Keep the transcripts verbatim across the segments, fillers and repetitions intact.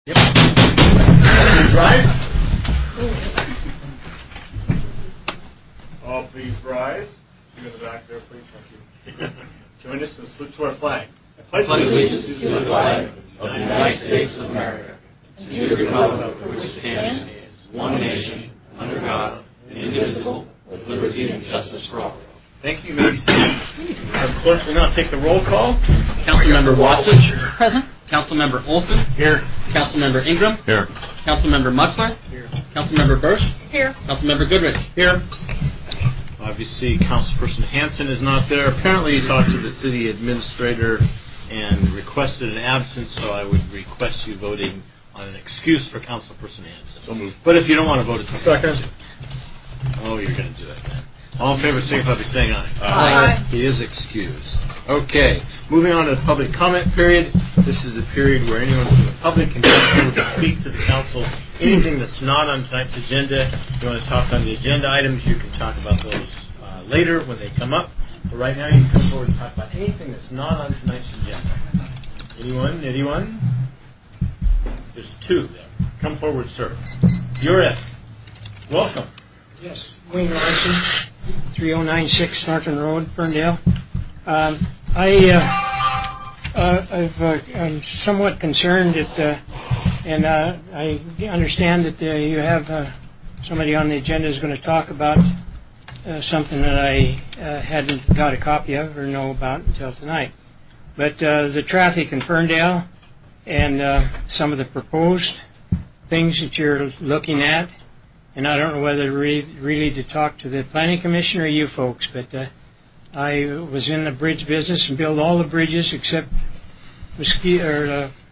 Yep. Please rise. All please rise. You in the back there, please. Thank you. Join us and salute to our flag. I pledge allegiance to the flag of the United States of America and to the republic for which it stands, one nation, under God, indivisible, with liberty and justice for all. Thank you. You may be seated. Our clerk will now take the roll call. Councilmember Watson. Present. Councilmember Olson. Here. Councilmember Ingram. Here. Councilmember Muchler. Here. Councilmember Bursch. Here. Councilmember Goodrich. Here. Obviously, Councilperson Hanson is not there. Apparently, he talked to the city administrator and requested an absence, so I would request you voting on an excuse for Councilperson Hanson. So moved. But if you don't want to vote, it's a second. Oh, you're going to do that, man. All in favor, signify by saying aye. Aye. He is excused. Okay, moving on to the public comment period. This is a period where anyone from the public can come forward to speak to the council. Anything that's not on tonight's agenda, if you want to talk on the agenda items, you can talk about those uh, later when they come up. But right now, you can come forward and talk about anything that's not on tonight's agenda. Anyone? Anyone? There's two there. Come forward, sir. You're it. Welcome. Yes, Wayne Larson, three oh nine six Thornton Road, Ferndale. Um, I, uh, uh, I've, uh, I'm somewhat concerned that, uh, and uh, I understand that uh, you have uh, somebody on the agenda is going to talk about uh, something that I uh, hadn't got a copy of or know about until tonight. But uh, the traffic in Ferndale and uh, some of the proposed things that you're looking at. And I don't know whether really, really to talk to the Planning Commission or you folks, but uh, I was in the bridge business and built all the bridges except Mosquito, or,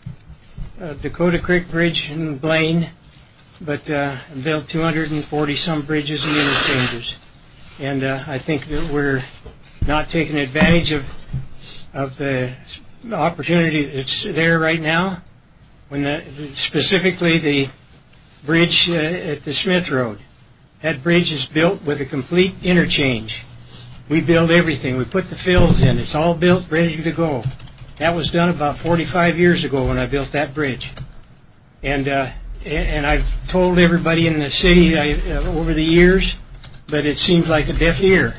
uh, uh, Dakota Creek Bridge in Blaine, but uh, built two hundred forty some bridges and interchanges. And uh, I think that we're not taking advantage of of the opportunity that's there right now. When the, specifically the bridge uh, at the Smith Road. That bridge is built with a complete interchange. We build everything. We put the fills in. It's all built, ready to go. That was done about forty-five years ago when I built that bridge. And uh, and I've told everybody in the city I, uh, over the years, but it seems like a deaf ear.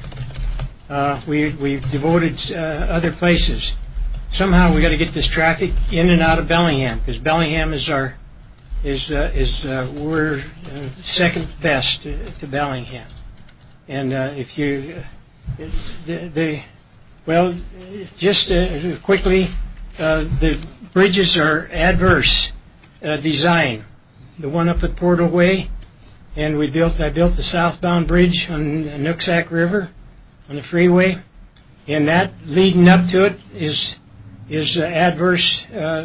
Uh, we, we've devoted uh, other places. Somehow we got to get this traffic in and out of Bellingham, because Bellingham is our is uh, is uh, we're uh, second best to, to Bellingham. And uh, if you uh, the, the well just uh, quickly uh, the bridges are adverse uh, design. The one up at Portal Way, and we built I built the southbound bridge on the Nooksack River on the freeway, and that leading up to it is is uh, adverse uh,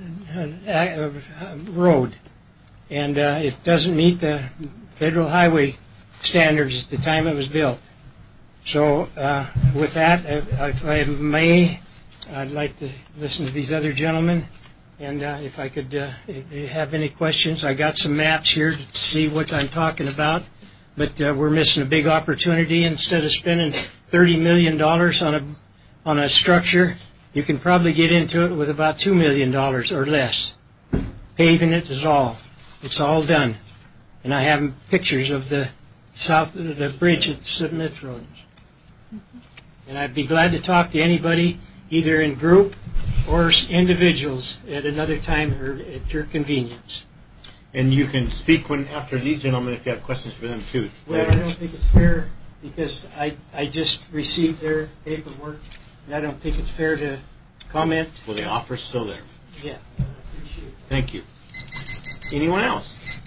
uh, road. And uh, it doesn't meet the federal highway standards at the time it was built. So uh, with that, if I may, I'd like to listen to these other gentlemen. And uh, if I could uh, if you have any questions, I got some maps here to see what I'm talking about. But uh, we're missing a big opportunity. Instead of spending thirty million dollars on a on a structure, you can probably get into it with about two million dollars or less. Paving it is all. It's all done. And I have pictures of the south the bridge at Smith Road. And I'd be glad to talk to anybody, either in group or individuals at another time or at your convenience. And you can speak when after these gentlemen if you have questions for them too. Well, I don't think it's fair because I I just received their paperwork, and I don't think it's fair to comment. Well, the offer's still there. Yeah, I appreciate it. Thank you. Anyone else?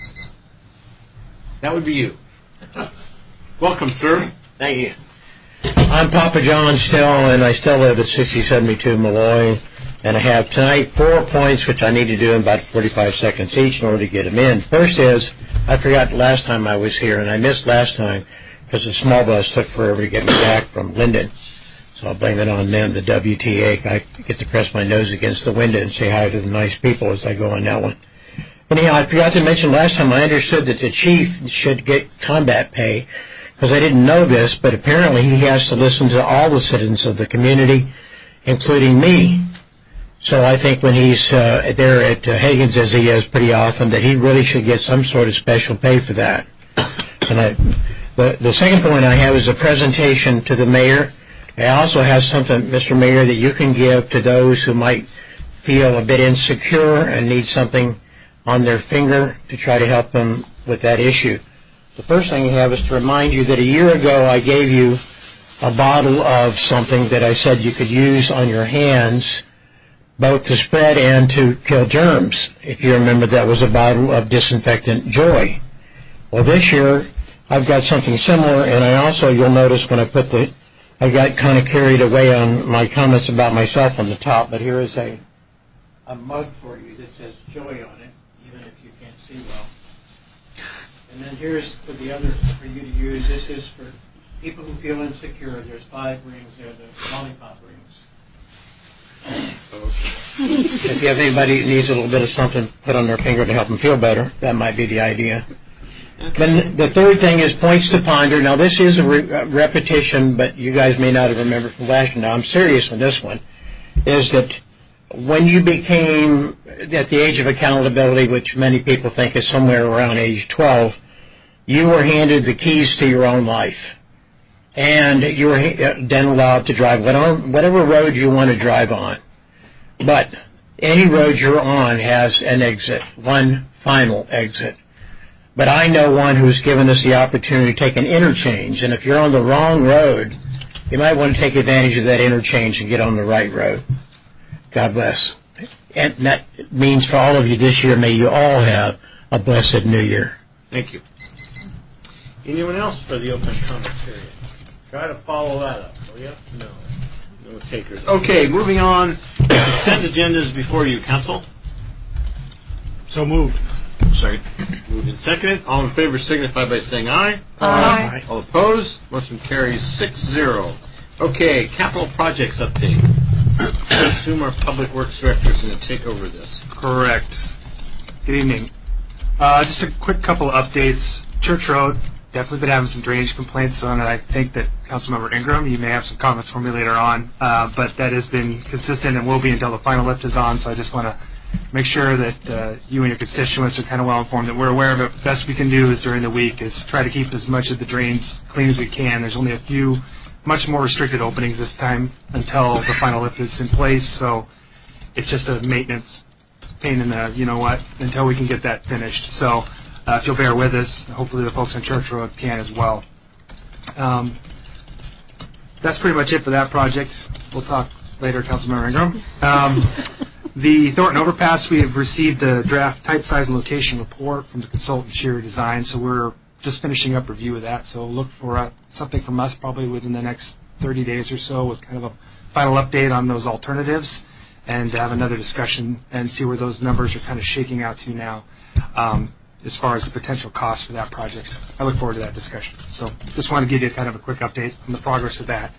That would be you. Welcome, sir. Thank you. I'm Papa John still, and I still live at sixty seventy-two Malloy, and I have tonight four points which I need to do in about forty-five seconds each in order to get them in. First is, I forgot last time I was here, and I missed last time because the small bus took forever to get me back from Linden. So I'll blame it on them, the W T A. I get to press my nose against the window and say hi to the nice people as I go on that one. Anyhow, I forgot to mention last time I understood that the chief should get combat pay, because I didn't know this, but apparently he has to listen to all the citizens of the community, including me. So I think when he's uh, there at uh, Hagen's, as he is pretty often, that he really should get some sort of special pay for that. And I, the, the second point I have is a presentation to the mayor. I also have something, Mister Mayor, that you can give to those who might feel a bit insecure and need something on their finger to try to help them with that issue. The first thing I have is to remind you that a year ago I gave you a bottle of something that I said you could use on your hands both to spread and to kill germs. If you remember, that was a bottle of disinfectant Joy. Well, this year I've got something similar, and I also, you'll notice when I put the, I got kind of carried away on my comments about myself on the top, but here is a, a mug for you that says Joy on it, even if you can't see well. And then here's for the other, for you to use. This is for people who feel insecure. There's five rings there, the lollipop rings. Okay. If you have anybody who needs a little bit of something put on their finger to help them feel better, that might be the idea. Okay. Then the third thing is points to ponder. Now, this is a re- repetition, but you guys may not have remembered from last year. Now, I'm serious on this one, is that when you became at the age of accountability, which many people think is somewhere around age twelve, you were handed the keys to your own life. And you were then allowed to drive whatever road you want to drive on. But any road you're on has an exit, one final exit. But I know one who's given us the opportunity to take an interchange. And if you're on the wrong road, you might want to take advantage of that interchange and get on the right road. God bless. And that means for all of you this year, may you all have a blessed New Year. Thank you. Anyone else for the open comment period? Try to follow that up, will you? No. No takers. Okay, moving on. Consent agenda is before you, Council. So moved. Second. Moved and seconded. All in favor signify by saying aye. Aye. All opposed? Motion carries six zero. Okay, capital projects update. I assume our Public Works Director is going to take over this. Correct. Good evening. Uh, just a quick couple of updates. Church Road. Definitely been having some drainage complaints on it. I think that Councilmember Ingram, you may have some comments for me later on, uh, but that has been consistent and will be until the final lift is on, so I just want to make sure that uh, you and your constituents are kind of well informed that we're aware of it. The best we can do is during the week is try to keep as much of the drains clean as we can. There's only a few much more restricted openings this time until the final lift is in place, so it's just a maintenance pain in the, you know what, until we can get that finished. So Uh, if you'll bear with us, hopefully the folks on Church Road can as well. Um, that's pretty much it for that project. We'll talk later, Councilmember Ingram. Um, the Thornton Overpass, we have received the draft type, size, and location report from the consultant Shearer Design, so we're just finishing up review of that. So look for uh, something from us probably within the next thirty days or so with kind of a final update on those alternatives and have another discussion and see where those numbers are kind of shaking out to now. Um, as far as the potential cost for that project. I look forward to that discussion. So just want to give you kind of a quick update on the progress of that.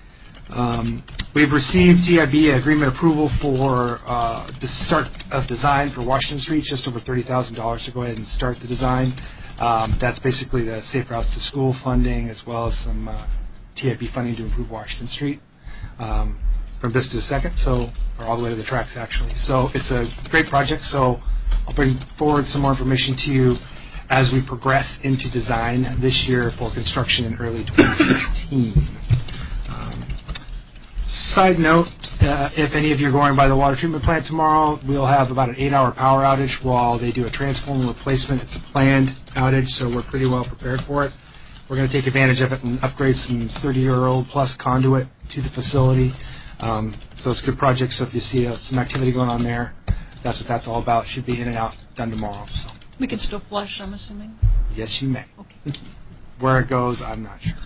Um, we've received T I B agreement approval for uh, the start of design for Washington Street, just over thirty thousand dollars to go ahead and start the design. Um, that's basically the Safe Routes to School funding as well as some uh, T I B funding to improve Washington Street um, from Vista to second, so or all the way to the tracks actually. So it's a great project. So I'll bring forward some more information to you as we progress into design this year for construction in early twenty sixteen. Um, side note, uh, if any of you are going by the water treatment plant tomorrow, we'll have about an eight-hour power outage while they do a transformer replacement. It's a planned outage, so we're pretty well prepared for it. We're going to take advantage of it and upgrade some thirty-year-old plus conduit to the facility. Um, so it's a good project, so if you see uh, some activity going on there, that's what that's all about. Should be in and out, done tomorrow. So we can still flush, I'm assuming? Yes, you may. Okay. Where it goes, I'm not sure.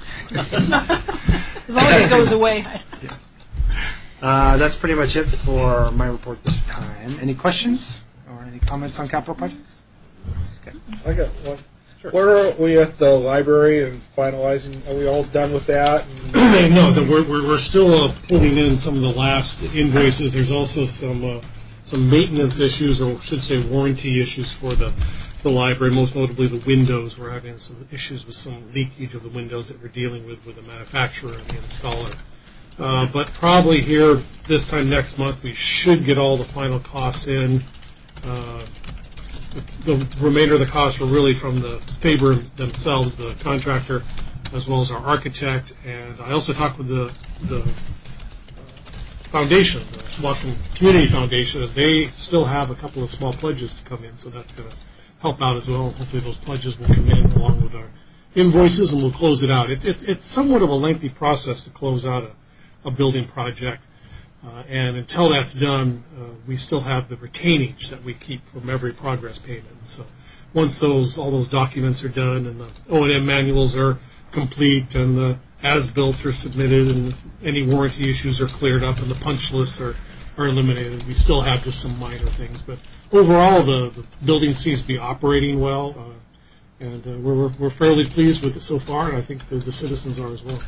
As long as it goes away. Yeah. Uh, that's pretty much it for my report this time. Any questions or any comments on capital projects? Okay. I got one. Sure. Where are we at the library and finalizing? Are we all done with that? No, the, we're, we're, we're still uh, pulling in some of the last invoices. There's also some uh, some maintenance issues, or should say warranty issues for the, the library, most notably the windows. We're having some issues with some leakage of the windows that we're dealing with with the manufacturer and the installer. Uh, but probably here this time next month we should get all the final costs in. Uh, the, the remainder of the costs were really from the Faber themselves, the contractor, as well as our architect. And I also talked with the, the foundation, the Washington Community Foundation, and they still have a couple of small pledges to come in, so that's going to help out as well. Hopefully those pledges will come in along with our invoices, and we'll close it out. It, it, it's somewhat of a lengthy process to close out a, a building project, uh, and until that's done, uh, we still have the retainage that we keep from every progress payment. So once those all those documents are done and the O and M manuals are complete and the as-built are submitted and any warranty issues are cleared up and the punch lists are, are eliminated, we still have just some minor things. But overall, the, the building seems to be operating well, uh, and uh, we're, we're fairly pleased with it so far, and I think the, the citizens are as well.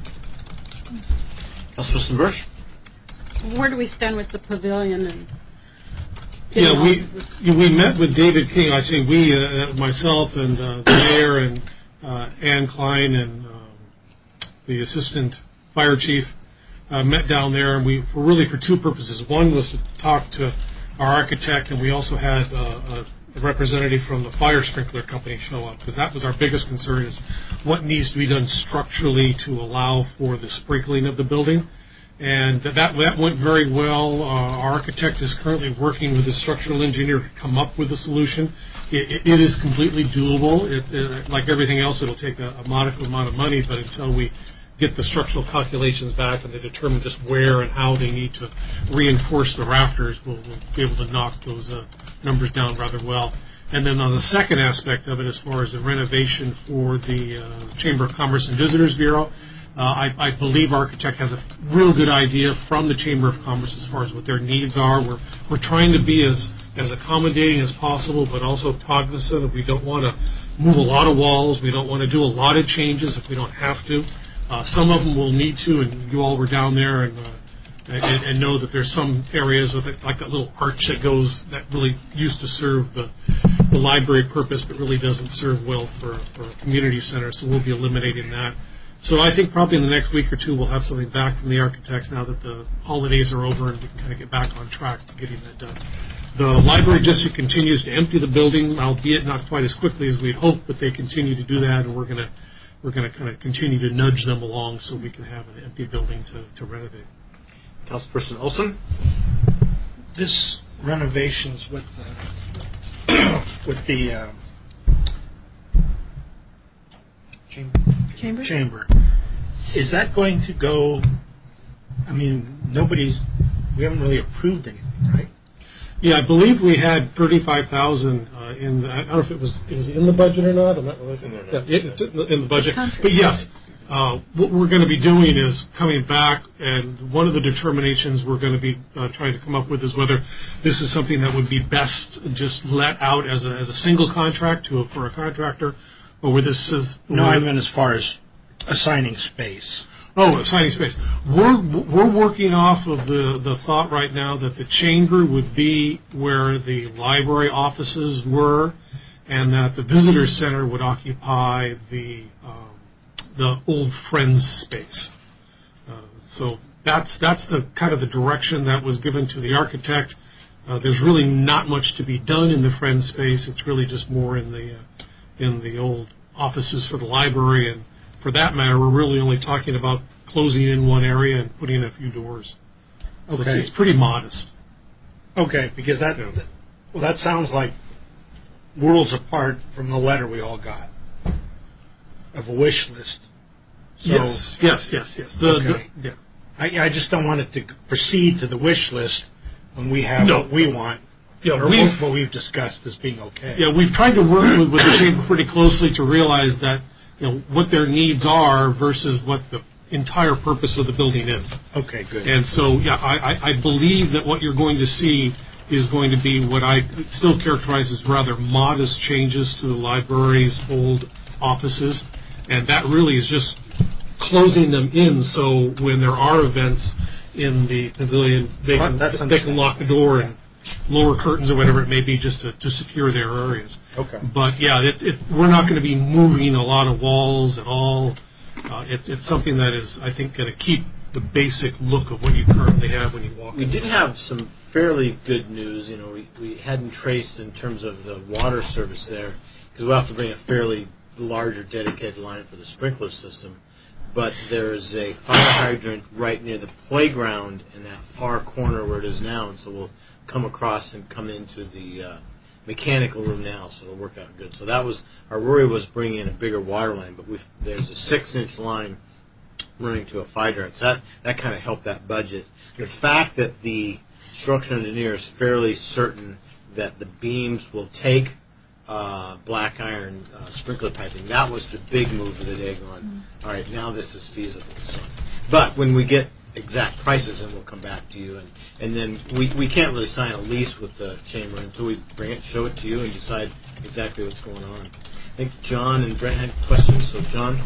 Councilman Bursch? Where do we stand with the pavilion? And yeah, we we met with David King. I say we, uh, myself and uh, the mayor and uh, Ann Klein and um, the assistant fire chief uh, met down there, and we were really for two purposes. One was to talk to our architect, and we also had uh, a representative from the fire sprinkler company show up, because that was our biggest concern, is what needs to be done structurally to allow for the sprinkling of the building. And that that went very well. Uh, our architect is currently working with the structural engineer to come up with a solution. It, it, it is completely doable. It, uh, like everything else, it'll take a, a modicum amount of money, but until we get the structural calculations back and they determine just where and how they need to reinforce the rafters, we'll, we'll be able to knock those uh, numbers down rather well. And then on the second aspect of it, as far as the renovation for the uh, Chamber of Commerce and Visitors Bureau, Uh, I, I believe architect has a real good idea from the Chamber of Commerce as far as what their needs are. We're we're trying to be as, as accommodating as possible, but also cognizant of we don't want to move a lot of walls. We don't want to do a lot of changes if we don't have to. Uh, some of them will need to, and you all were down there and uh, and, and know that there's some areas of it, like that little arch that goes, that really used to serve the, the library purpose, but really doesn't serve well for, for a community center, so we'll be eliminating that. So I think probably in the next week or two we'll have something back from the architects now that the holidays are over and we can kind of get back on track to getting that done. The library district continues to empty the building, albeit not quite as quickly as we'd hoped, but they continue to do that, and we're going to we're going to kind of continue to nudge them along so we can have an empty building to, to renovate. Councilperson Olson? This renovations with the with the uh, chamber. Chamber? Chamber. Is that going to go? I mean, nobody's. We haven't really approved anything, right? Yeah, I believe we had thirty-five thousand uh, in. The, I don't know if it was is it in the budget or not. I'm not really. Yeah, it's in the, in the budget. But yes, uh, what we're going to be doing is coming back, and one of the determinations we're going to be uh, trying to come up with is whether this is something that would be best just let out as a as a single contract to a, for a contractor. Or where this is, no, I meant as far as assigning space. Oh, assigning space. We're we're working off of the, the thought right now that the chamber would be where the library offices were, and that the visitor center would occupy the um, the old Friends space. Uh, so that's that's the kind of the direction that was given to the architect. Uh, there's really not much to be done in the Friends space. It's really just more in the uh, in the old offices for the library, and for that matter, we're really only talking about closing in one area and putting in a few doors. Okay. So it's, it's pretty modest. Okay, because that, yeah. well, that sounds like worlds apart from the letter we all got of a wish list. So, yes, yes, yes, yes. The, okay. The, yeah. I, I just don't want it to proceed to the wish list when we have no. what we want. Yeah, or we've, what we've discussed as being okay. Yeah, we've tried to work with, with the chamber pretty closely to realize that, you know, what their needs are versus what the entire purpose of the building is. Okay, good. And so, yeah, I, I believe that what you're going to see is going to be what I still characterize as rather modest changes to the library's old offices, and that really is just closing them in so when there are events in the pavilion, they can, they can lock the door and lower curtains or whatever it may be just to, to secure their areas. Okay. But, yeah, it, it, we're not going to be moving a lot of walls at all. Uh, it's, it's something that is, I think, going to keep the basic look of what you currently have when you walk We in. did have some fairly good news. You know, we, we hadn't traced in terms of the water service there, because we'll have to bring a fairly larger dedicated line for the sprinkler system. But there's a fire hydrant right near the playground in that far corner where it is now, and so we'll come across and come into the uh, mechanical room now, so it'll work out good. So that was, our worry was bringing in a bigger water line, but we've, there's a six-inch line running to a fire hydrant. So that, that kind of helped that budget. The fact that the structural engineer is fairly certain that the beams will take uh, black iron uh, sprinkler piping, that was the big move of the day going, mm-hmm. all right, now this is feasible. So, but when we get exact prices, then we'll come back to you. And, and then we, we can't really sign a lease with the chamber until we bring it, show it to you, and decide exactly what's going on. I think John and Brent had questions. So, John?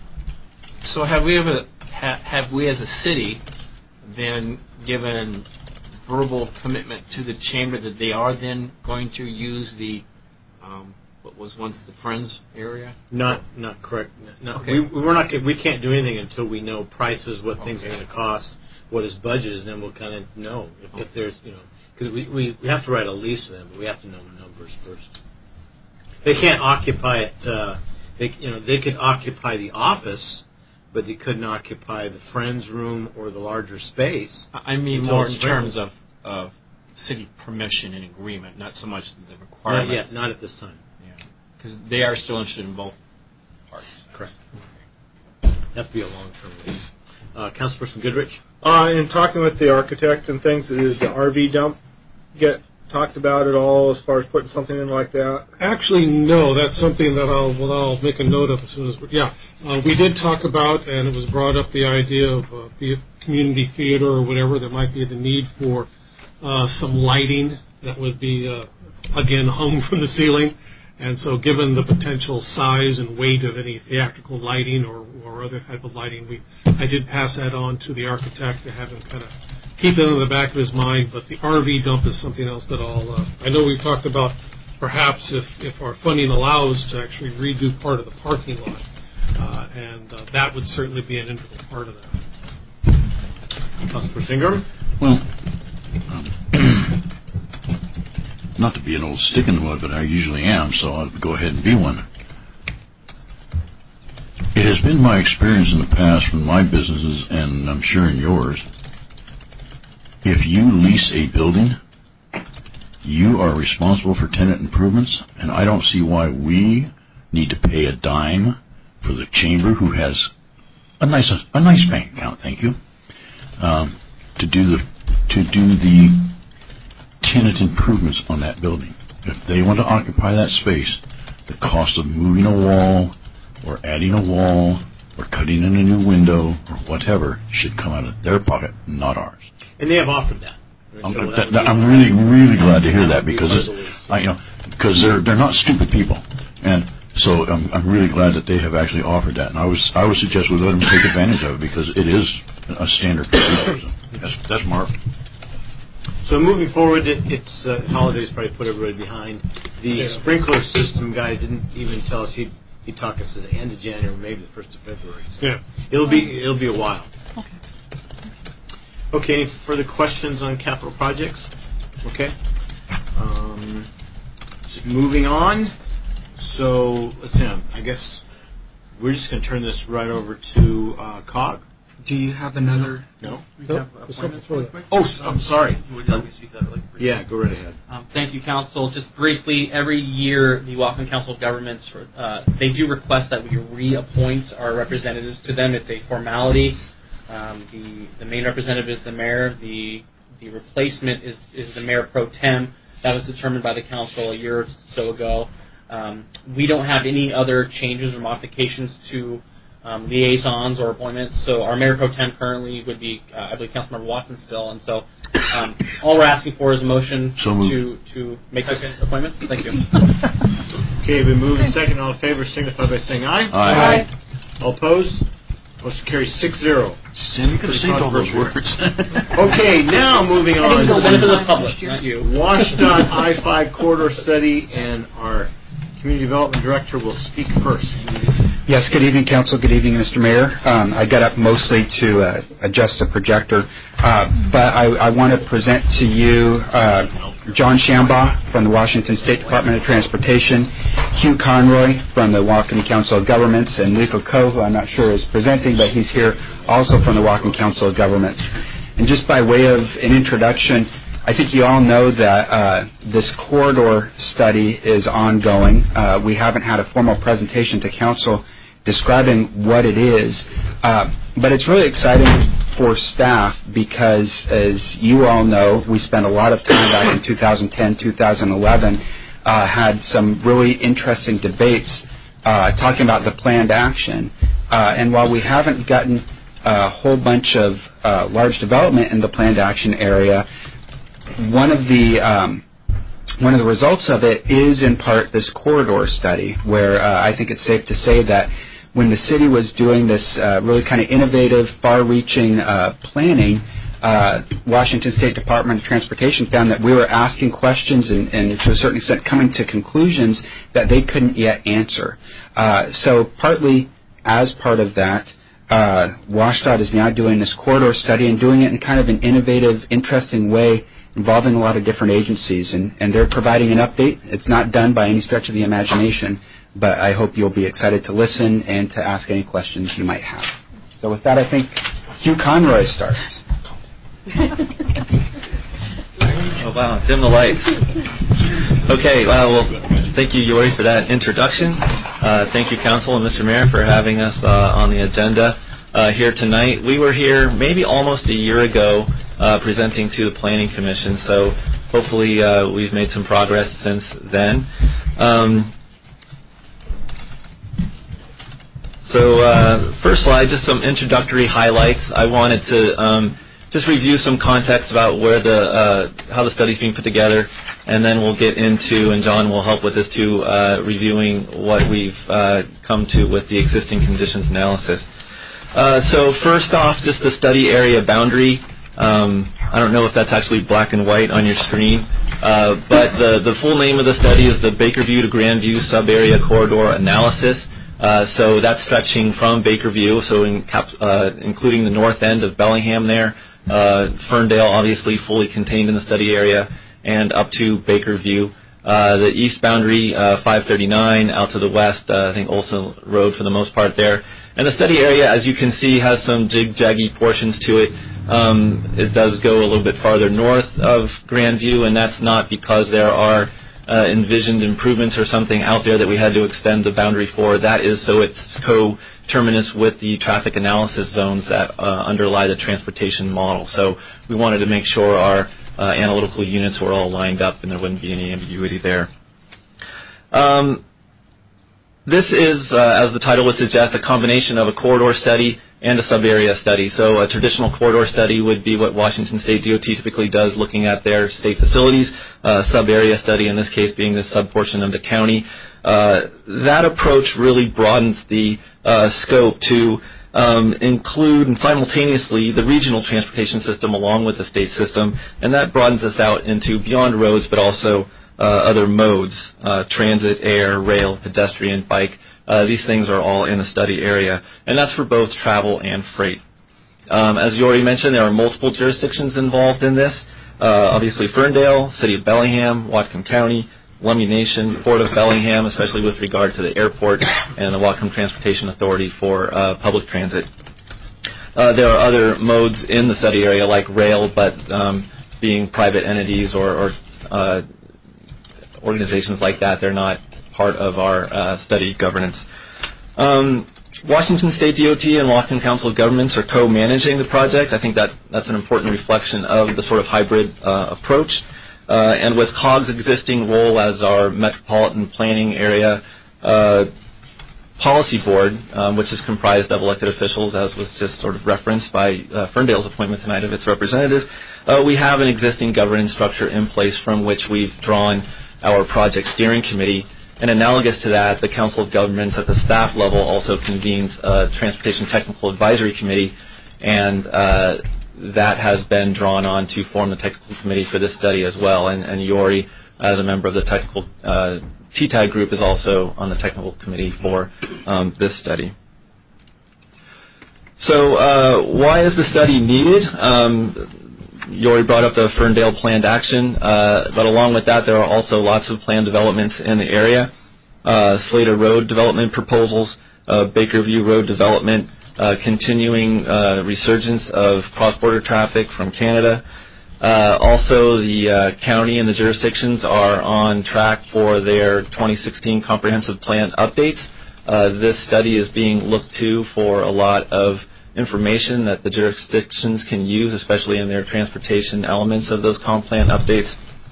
So have we ever, ha, have we as a city then given verbal commitment to the chamber that they are then going to use the um, what was once the Friends area? Not not correct. No, okay. we we're not we can't do anything until we know prices, what things okay. are going to cost, what his budget is, and then we'll kind of know if, okay. if there's you know because we, we we have to write a lease for them, but we have to know the numbers first. They can't occupy it. Uh, they you know they could occupy the office, but they couldn't occupy the Friends room or the larger space. I mean more in terms of, of city permission and agreement, not so much the requirements. Not yet, not at this time. Yeah, because they are still interested in both parties. Correct. Okay. Have to be a long-term lease. Uh, Councilperson Goodrich? Uh, in talking with the architect and things, did the R V dump get talked about at all as far as putting something in like that? Actually, no. That's something that I'll well, I'll make a note of as soon as. Yeah, uh, we did talk about, and it was brought up the idea of uh, be it community theater or whatever. There might be the need for uh, some lighting that would be uh, again hung from the ceiling. And so, given the potential size and weight of any theatrical lighting or, or other type of lighting, we I did pass that on to the architect to have him kind of keep it in the back of his mind. But the R V dump is something else that I'll. Uh, I know we've talked about perhaps if, if our funding allows to actually redo part of the parking lot, uh, and uh, that would certainly be an integral part of that. Councilor Ingram? Well, um, not to be an old stick in the mud, but I usually am, so I'll go ahead and be one. It has been my experience in the past from my businesses, and I'm sure in yours, if you lease a building, you are responsible for tenant improvements, and I don't see why we need to pay a dime for the chamber, who has a nice a nice bank account, thank you, um, to do the to do the tenant improvements on that building. If they want to occupy that space, the cost of moving a wall or adding a wall or cutting in a new window or whatever should come out of their pocket, not ours. And they have offered that. I'm, so that, that, I'm really, really glad to hear that because it's, I, you know, because they're they're not stupid people, and so I'm I'm really glad that they have actually offered that. And I was I would suggest we let them take advantage of it because it is a standard procedure. So that's that's Mark. So moving forward, it, it's uh, holidays probably put everybody behind. The yeah. sprinkler system guy didn't even tell us he'd he'd talk us at the end of January, maybe the first of February. So yeah, it'll be it'll be a while. Okay. Okay, any further questions on capital projects? Okay. Um, moving on. So, let's see, I guess we're just going to turn this right over to uh, C O G. Do you have another? No. We nope. have appointments really quick? Oh, I'm sorry. Would you like me to speak to that really briefly? Yeah, go right ahead. Um, thank you, Council. Just briefly, every year the Whatcom Council of Governments, uh, they do request that we reappoint our representatives to them. It's a formality. Um, the, the main representative is the mayor. The the replacement is, is the mayor pro tem. That was determined by the council a year or so ago. Um, we don't have any other changes or modifications to um, liaisons or appointments. So our mayor pro tem currently would be, uh, I believe, Councilmember Watson still. And so um, all we're asking for is a motion so to to make those appointments. Thank you. Okay, we move in second. All in favor signify by saying aye. Aye. Aye. All opposed? Motion carries six zero. Sin, you could have saved all those words. Okay, now moving on. To the benefit of the public, not you. WashDOT I five corridor study, and our community development director will speak first. Yes, good evening, Council. Good evening, Mister Mayor. Um, I got up mostly to uh, adjust the projector, uh, but I, I want to present to you uh, John Shambaugh from the Washington State Department of Transportation, Hugh Conroy from the Whatcom Council of Governments, and Lethal Coe, who I'm not sure is presenting, but he's here also from the Whatcom Council of Governments. And just by way of an introduction, I think you all know that uh, this corridor study is ongoing. Uh, we haven't had a formal presentation to Council describing what it is, uh, but it's really exciting for staff because, as you all know, we spent a lot of time back in two thousand ten, two thousand eleven, uh, had some really interesting debates uh, talking about the planned action. Uh, and while we haven't gotten a whole bunch of uh, large development in the planned action area, one of the um, one of the results of it is in part this corridor study, where uh, I think it's safe to say that when the city was doing this uh, really kind of innovative, far-reaching uh, planning, uh, Washington State Department of Transportation found that we were asking questions and, and to a certain extent coming to conclusions that they couldn't yet answer. Uh, so partly as part of that, uh, WashDOT is now doing this corridor study and doing it in kind of an innovative, interesting way, involving a lot of different agencies, and, and they're providing an update. It's not done by any stretch of the imagination, but I hope you'll be excited to listen and to ask any questions you might have. So with that, I think Hugh Conroy starts. Oh, wow, dim the lights. Okay, well, well thank you, Yori, for that introduction. Uh, thank you, Council and Mister Mayor, for having us uh, on the agenda uh, here tonight. We were here maybe almost a year ago uh, presenting to the Planning Commission, so hopefully uh, we've made some progress since then. Um, So uh, first slide, just some introductory highlights. I wanted to um, just review some context about where the uh, how the study's being put together, and then we'll get into, and John will help with this too, uh, reviewing what we've uh, come to with the existing conditions analysis. Uh, so first off, just the study area boundary. Um, I don't know if that's actually black and white on your screen, uh, but the, the full name of the study is the Bakerview to Grandview Sub-Area Corridor Analysis. Uh, so that's stretching from Bakerview, so in cap, uh, including the north end of Bellingham there, uh, Ferndale obviously fully contained in the study area, and up to Bakerview. Uh, the east boundary, uh, five thirty-nine, out to the west, uh, I think Olson Road for the most part there. And the study area, as you can see, has some jig-jaggy portions to it. Um, it does go a little bit farther north of Grandview, and that's not because there are Uh, envisioned improvements or something out there that we had to extend the boundary for. That is so it's co-terminus with the traffic analysis zones that uh, underlie the transportation model. So we wanted to make sure our uh, analytical units were all lined up and there wouldn't be any ambiguity there. Um, this is, uh, as the title would suggest, a combination of a corridor study and a sub-area study. So a traditional corridor study would be what Washington State D O T typically does, looking at their state facilities. Uh, sub-area study, in this case being the sub-portion of the county. Uh, that approach really broadens the uh, scope to um, include and simultaneously the regional transportation system along with the state system, and that broadens us out into beyond roads, but also uh, other modes, uh, transit, air, rail, pedestrian, bike. Uh, these things are all in the study area, and that's for both travel and freight. Um, as you already mentioned, there are multiple jurisdictions involved in this. Uh, obviously Ferndale, City of Bellingham, Whatcom County, Lummi Nation, Port of Bellingham, especially with regard to the airport, and the Whatcom Transportation Authority for uh, public transit. Uh, there are other modes in the study area like rail, but um, being private entities or, or uh, organizations like that, they're not part of our uh, study governance. Um, Washington State D O T and Whatcom Council of Governments are co-managing the project. I think that that's an important reflection of the sort of hybrid uh, approach. Uh, and with C O G's existing role as our metropolitan planning area uh, policy board, um, which is comprised of elected officials, as was just sort of referenced by uh, Ferndale's appointment tonight of its representative, uh, we have an existing governance structure in place from which we've drawn our project steering committee. And analogous to that, the Council of Governments at the staff level also convenes a Transportation Technical Advisory Committee, and uh, that has been drawn on to form the technical committee for this study as well. And, and Yori, as a member of the technical uh, T TAG group is also on the technical committee for um, this study. So uh, why is the study needed? Um, Yori brought up the Ferndale planned action, uh, but along with that, there are also lots of planned developments in the area. Uh, Slater Road development proposals, uh, Bakerview Road development, uh, continuing uh, resurgence of cross-border traffic from Canada. Uh, also, the uh, county and the jurisdictions are on track for their twenty sixteen comprehensive plan updates. Uh, this study is being looked to for a lot of information that the jurisdictions can use, especially in their transportation elements of those comp plan updates.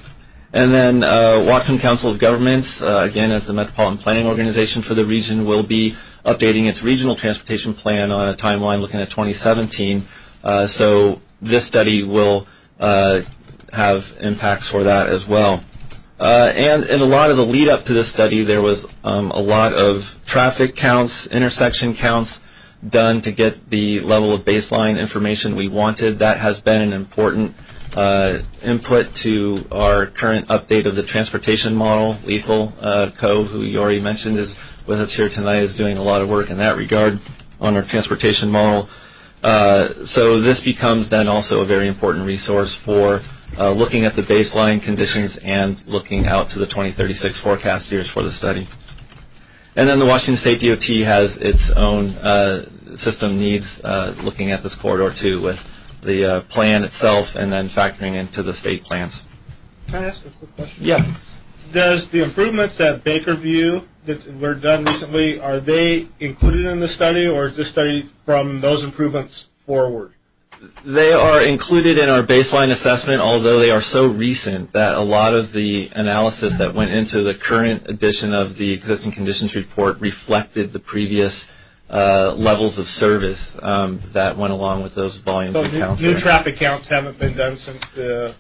And then uh, Whatcom Council of Governments, uh, again, as the metropolitan planning organization for the region, will be updating its regional transportation plan on a timeline looking at twenty seventeen. Uh, so this study will uh, have impacts for that as well. Uh, and in a lot of the lead up to this study, there was um, a lot of traffic counts, intersection counts done to get the level of baseline information we wanted. That has been an important uh, input to our current update of the transportation model. Lethal uh, Co., who Yori mentioned, is with us here tonight, is doing a lot of work in that regard on our transportation model. Uh, so this becomes then also a very important resource for uh, looking at the baseline conditions and looking out to the twenty thirty-six forecast years for the study. And then the Washington State D O T has its own uh, system needs uh, looking at this corridor too, with the uh, plan itself and then factoring into the state plans. Can I ask a quick question? Yeah. Does the improvements at Bakerview that were done recently, are they included in the study, or is this study from those improvements forward? They are included in our baseline assessment, although they are so recent that a lot of the analysis that went into the current edition of the existing conditions report reflected the previous uh, levels of service um, that went along with those volumes so of counts. New traffic counts haven't been done since the...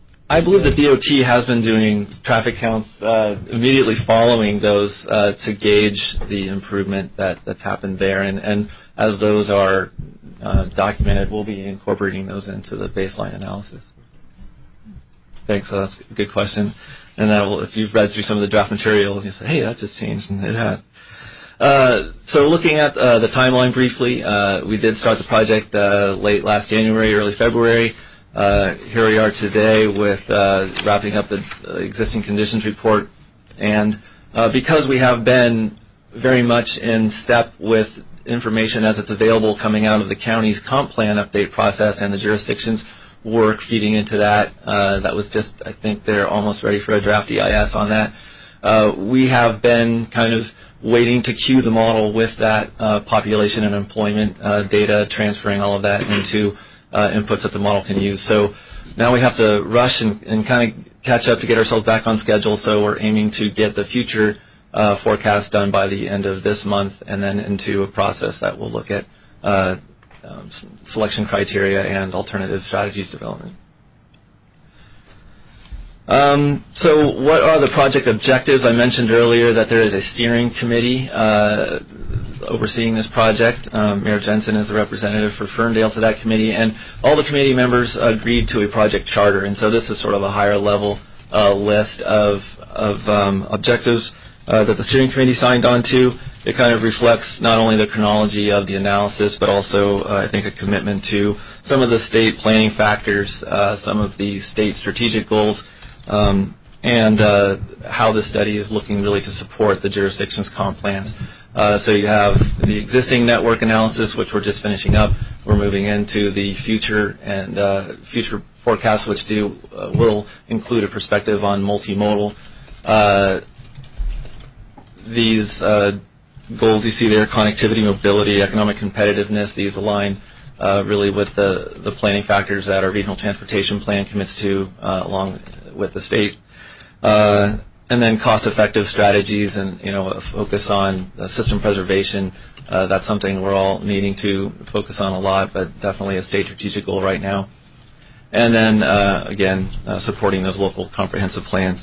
I believe the D O T has been doing traffic counts uh, immediately following those uh, to gauge the improvement that, that's happened there. And, and as those are uh, documented, we'll be incorporating those into the baseline analysis. Thanks. So that's a good question. And that will, if you've read through some of the draft material, you say, hey, that just changed, and it has. Uh, so looking at uh, the timeline briefly, uh, we did start the project uh, late last January, early February. Uh, here we are today with uh, wrapping up the uh, existing conditions report. And uh, because we have been very much in step with information as it's available coming out of the county's comp plan update process and the jurisdictions work feeding into that, uh, that was just, I think they're almost ready for a draft E I S on that. Uh, we have been kind of waiting to cue the model with that uh, population and employment uh, data, transferring all of that into Uh, inputs that the model can use. So now we have to rush and, and kind of catch up to get ourselves back on schedule. So we're aiming to get the future uh, forecast done by the end of this month, and then into a process that will look at uh, um, selection criteria and alternative strategies development. Um, so what are the project objectives? I mentioned earlier that there is a steering committee uh, overseeing this project. Um, Mayor Jensen is the representative for Ferndale to that committee, and all the committee members agreed to a project charter. And so this is sort of a higher level uh, list of, of um, objectives uh, that the steering committee signed on to. It kind of reflects not only the chronology of the analysis, but also uh, I think a commitment to some of the state planning factors, uh, some of the state strategic goals, Um, and uh, how the study is looking really to support the jurisdiction's comp plans. Uh, so you have the existing network analysis, which we're just finishing up. We're moving into the future and uh, future forecasts, which do uh, will include a perspective on multimodal. Uh, these uh, goals you see there, connectivity, mobility, economic competitiveness, these align uh, really with the, the planning factors that our regional transportation plan commits to uh, along with the state, uh, and then cost-effective strategies, and you know, a focus on uh, system preservation. Uh, that's something we're all needing to focus on a lot, but definitely a state strategic goal right now. And then uh, again, uh, supporting those local comprehensive plans.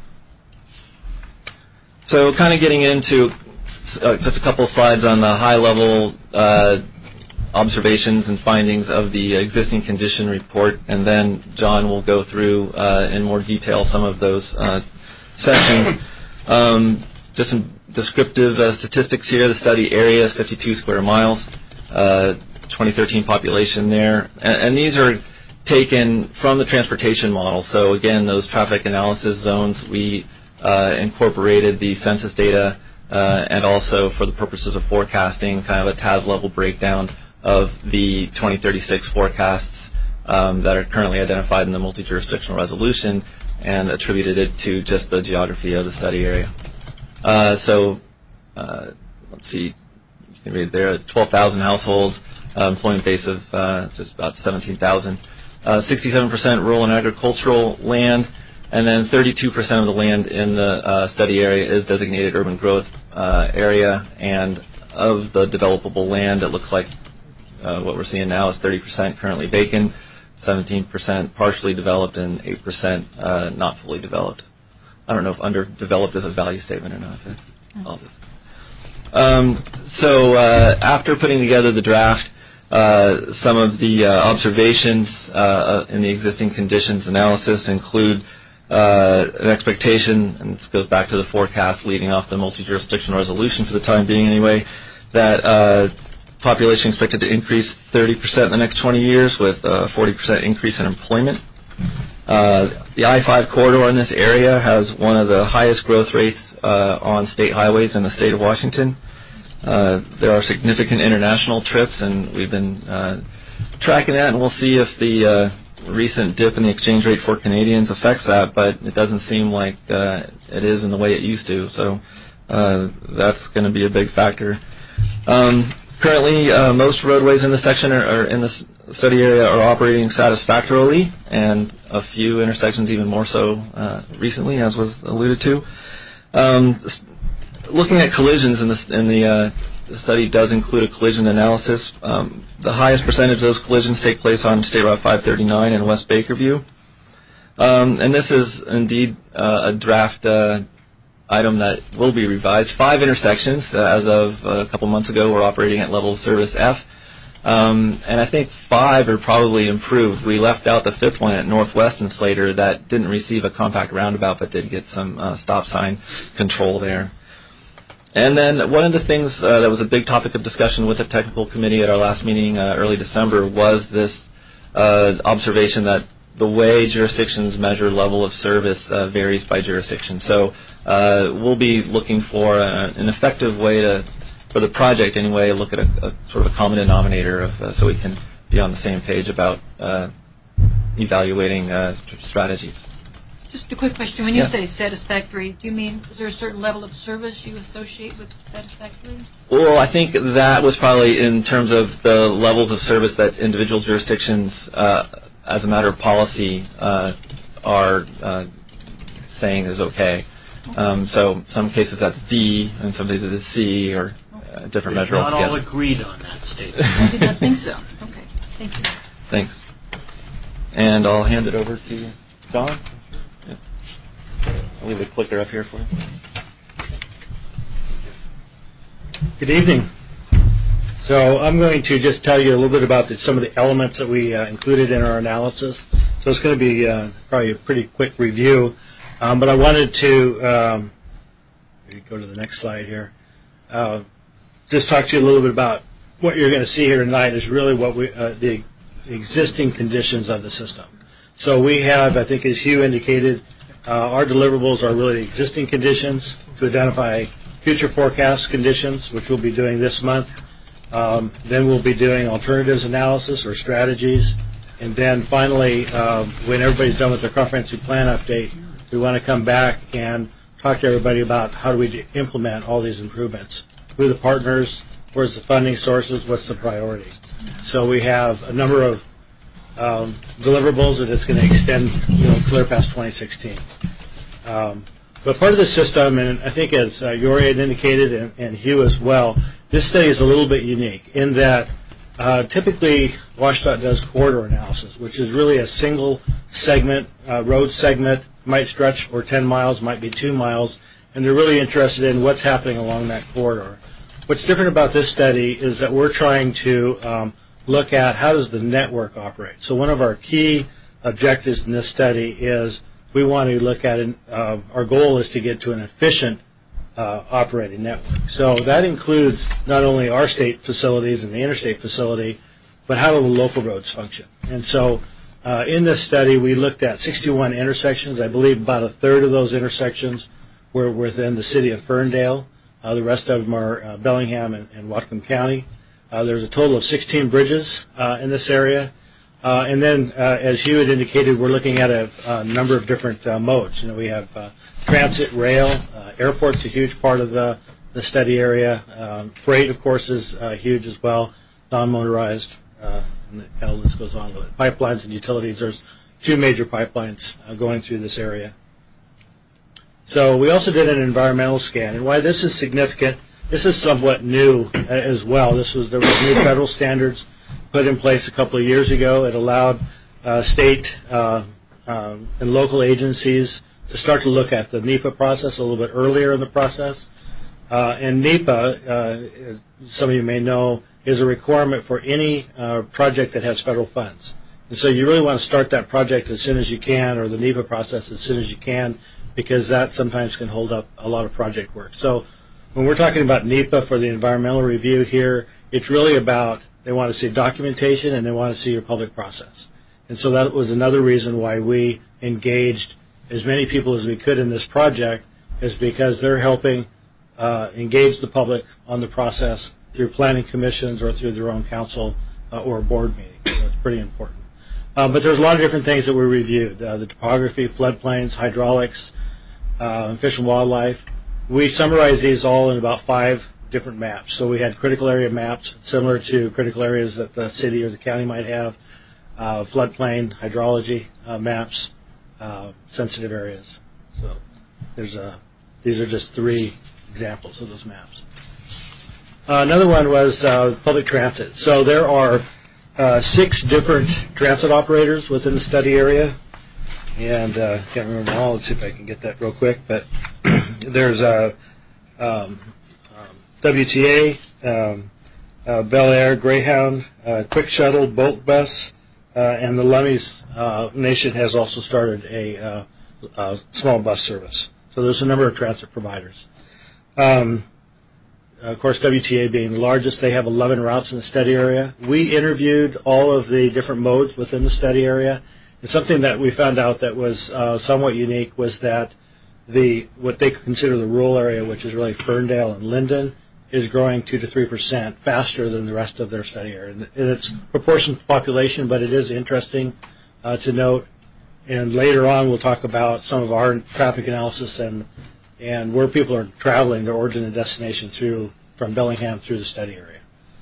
So, kind of getting into uh, just a couple slides on the high-level Uh, observations and findings of the existing condition report, and then John will go through uh, in more detail some of those uh, sections. Um, just some descriptive uh, statistics here. The study area is fifty-two square miles, uh, twenty thirteen population there. And, and these are taken from the transportation model. So again, those traffic analysis zones, we uh, incorporated the census data uh, and also for the purposes of forecasting, kind of a T A S level breakdown of the twenty thirty-six forecasts um, that are currently identified in the multi-jurisdictional resolution and attributed it to just the geography of the study area. Uh, so, uh, let's see, you can read there, twelve thousand households, uh, employment base of uh, just about seventeen thousand. Uh, sixty-seven percent rural and agricultural land, and then thirty-two percent of the land in the uh, study area is designated urban growth uh, area, and of the developable land, it looks like uh, what we're seeing now is thirty percent currently vacant, seventeen percent partially developed, and eight percent uh, not fully developed. I don't know if underdeveloped is a value statement or not. But um, so uh, after putting together the draft, uh, some of the uh, observations uh, in the existing conditions analysis include uh, an expectation, and this goes back to the forecast leading off the multi-jurisdictional resolution for the time being anyway, that uh, population expected to increase thirty percent in the next twenty years with a forty percent increase in employment. Uh, the I five corridor in this area has one of the highest growth rates uh, on state highways in the state of Washington. Uh, there are significant international trips, and we've been uh, tracking that, and we'll see if the uh, recent dip in the exchange rate for Canadians affects that, but it doesn't seem like uh, it is in the way it used to, so uh, that's going to be a big factor. Um, Currently, uh, most roadways in the section are, are in the study area are operating satisfactorily, and a few intersections even more so uh, recently, as was alluded to. Um, looking at collisions in the, in the, uh, the study does include a collision analysis. Um, the highest percentage of those collisions take place on State Route five thirty-nine in West Bakerview. Um, and this is indeed uh, a draft uh, item that will be revised. Five intersections, uh, as of uh, a couple months ago, were operating at level of service F. Um, and I think five are probably improved. We left out the fifth one at Northwest and Slater that didn't receive a compact roundabout but did get some uh, stop sign control there. And then one of the things uh, that was a big topic of discussion with the technical committee at our last meeting uh, early December was this uh, observation that the way jurisdictions measure level of service uh, varies by jurisdiction. So uh, we'll be looking for a, an effective way to, for the project anyway, look at a, a sort of a common denominator of, uh, so we can be on the same page about uh, evaluating uh, st- strategies. Just a quick question. When you yeah. say satisfactory, do you mean, is there a certain level of service you associate with satisfactory? Well, I think that was probably in terms of the levels of service that individual jurisdictions, uh, as a matter of policy, uh, are uh, saying is okay. Um, so some cases that's D, and some cases it's C, or a different We're measure not altogether. all agreed on that statement. I did not think so. Okay. Thank you. Thanks. And I'll hand it over to John. Yeah. I'll leave the clicker up here for you. Good evening. So I'm going to just tell you a little bit about the, some of the elements that we uh, included in our analysis. So it's going to be uh, probably a pretty quick review. Um, but I wanted to um, go to the next slide here. Uh, just talk to you a little bit about what you're going to see here tonight is really what we, uh, the existing conditions of the system. So we have, I think as Hugh indicated, uh, our deliverables are really existing conditions to identify future forecast conditions, which we'll be doing this month. Um, then we'll be doing alternatives analysis or strategies. And then finally, uh, when everybody's done with their comprehensive plan update, we want to come back and talk to everybody about how do we implement all these improvements. Who are the partners? Where's the funding sources? What's the priority? So we have a number of um, deliverables that it's going to extend, you know, clear past twenty sixteen. Um, but part of the system, and I think as uh, Yori had indicated and, and Hugh as well, this study is a little bit unique in that uh, typically WashDOT does corridor analysis, which is really a single segment, uh, road segment, might stretch for ten miles, might be two miles, and they're really interested in what's happening along that corridor. What's different about this study is that we're trying to um, look at how does the network operate. So one of our key objectives in this study is we want to look at it. Uh, our goal is to get to an efficient uh, operating network. So that includes not only our state facilities and the interstate facility, but how do the local roads function? And so uh, in this study, we looked at sixty-one intersections. I believe about a third of those intersections were within the city of Ferndale. Uh, the rest of them are uh, Bellingham and, and Whatcom County. Uh, there's a total of sixteen bridges uh, in this area. Uh, and then, uh, as Hugh had indicated, we're looking at a, a number of different uh, modes. You know, we have uh, transit, rail, uh, airport's a huge part of the, the study area. Um, freight, of course, is uh, huge as well, non-motorized, uh, and the kind of list goes on with it. Pipelines and utilities, there's two major pipelines uh, going through this area. So we also did an environmental scan, and why this is significant, this is somewhat new as well. This was, there was new federal standards put in place a couple of years ago. It allowed uh, state uh, um, and local agencies to start to look at the NEPA process a little bit earlier in the process. Uh, and NEPA, uh, some of you may know, is a requirement for any uh, project that has federal funds. And so you really want to start that project as soon as you can, or the NEPA process as soon as you can, because that sometimes can hold up a lot of project work. So when we're talking about NEPA for the environmental review here, it's really about they want to see documentation and they want to see your public process. And so that was another reason why we engaged as many people as we could in this project, is because they're helping uh, engage the public on the process through planning commissions or through their own council uh, or board meetings. So it's pretty important. Uh, but there's a lot of different things that we reviewed. Uh, the topography, floodplains, hydraulics, uh, fish and wildlife. We summarized these all in about five different maps. So we had critical area maps similar to critical areas that the city or the county might have, uh, floodplain, hydrology uh, maps, uh, sensitive areas. So there's a, these are just three examples of those maps. Uh, another one was uh, public transit. So there are uh, six different transit operators within the study area. And uh, can't remember them all. Let's see if I can get that real quick. But there's a um, um, W T A, um, uh, Bel Air, Greyhound, uh, Quick Shuttle, Bolt Bus, uh, and the Lummies uh, Nation has also started a, uh, a small bus service. So there's a number of transit providers. Um, of course, W T A being the largest, they have eleven routes in the study area. We interviewed all of the different modes within the study area. And something that we found out that was uh, somewhat unique was that the what they consider the rural area, which is really Ferndale and Linden, is growing two to three percent faster than the rest of their study area. And it's proportion to population, but it is interesting uh, to note. And later on, we'll talk about some of our traffic analysis and and where people are traveling, their origin and destination through from Bellingham through the study area.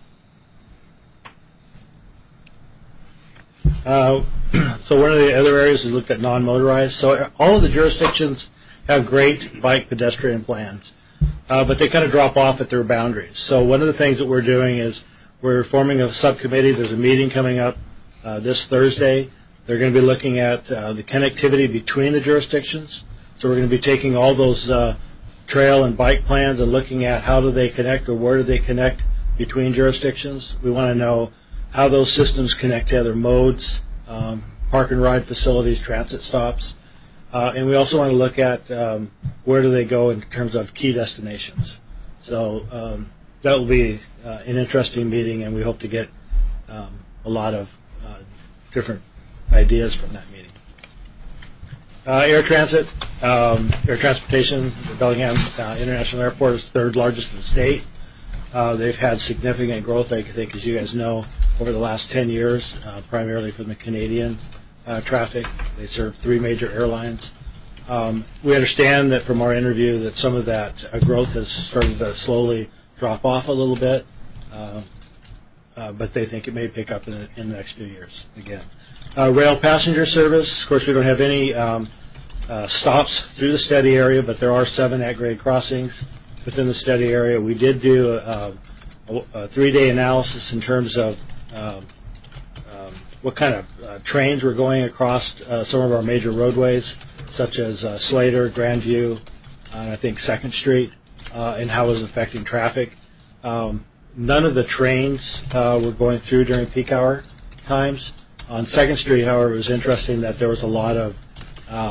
Uh, so one of the other areas is looked at non-motorized. So all of the jurisdictions have great bike pedestrian plans, uh, but they kind of drop off at their boundaries. So one of the things that we're doing is we're forming a subcommittee. There's a meeting coming up uh, this Thursday. They're going to be looking at uh, the connectivity between the jurisdictions. So we're going to be taking all those uh, trail and bike plans and looking at how do they connect or where do they connect between jurisdictions. We want to know how those systems connect to other modes, um, park and ride facilities, transit stops. Uh, and we also want to look at um, where do they go in terms of key destinations. So um, that will be uh, an interesting meeting, and we hope to get um, a lot of uh, different ideas from that meeting. Uh, air transit, um, air transportation, the Bellingham uh, International Airport is third largest in the state. Uh, they've had significant growth, I think, as you guys know, over the last ten years, uh, primarily from the Canadian uh, traffic. They serve three major airlines. Um, we understand that from our interview that some of that uh, growth has started to slowly drop off a little bit, uh, uh, but they think it may pick up in the, in the next few years again. Uh, rail passenger service, of course, we don't have any um, uh, stops through the study area, but there are seven at-grade crossings within the study area. We did do a, a, a three-day analysis in terms of um, um, what kind of uh, trains were going across uh, some of our major roadways, such as uh, Slater, Grandview, and I think second Street, uh, and how it was affecting traffic. Um, none of the trains uh, were going through during peak hour. times. On second Street, however, it was interesting that there was a lot of um,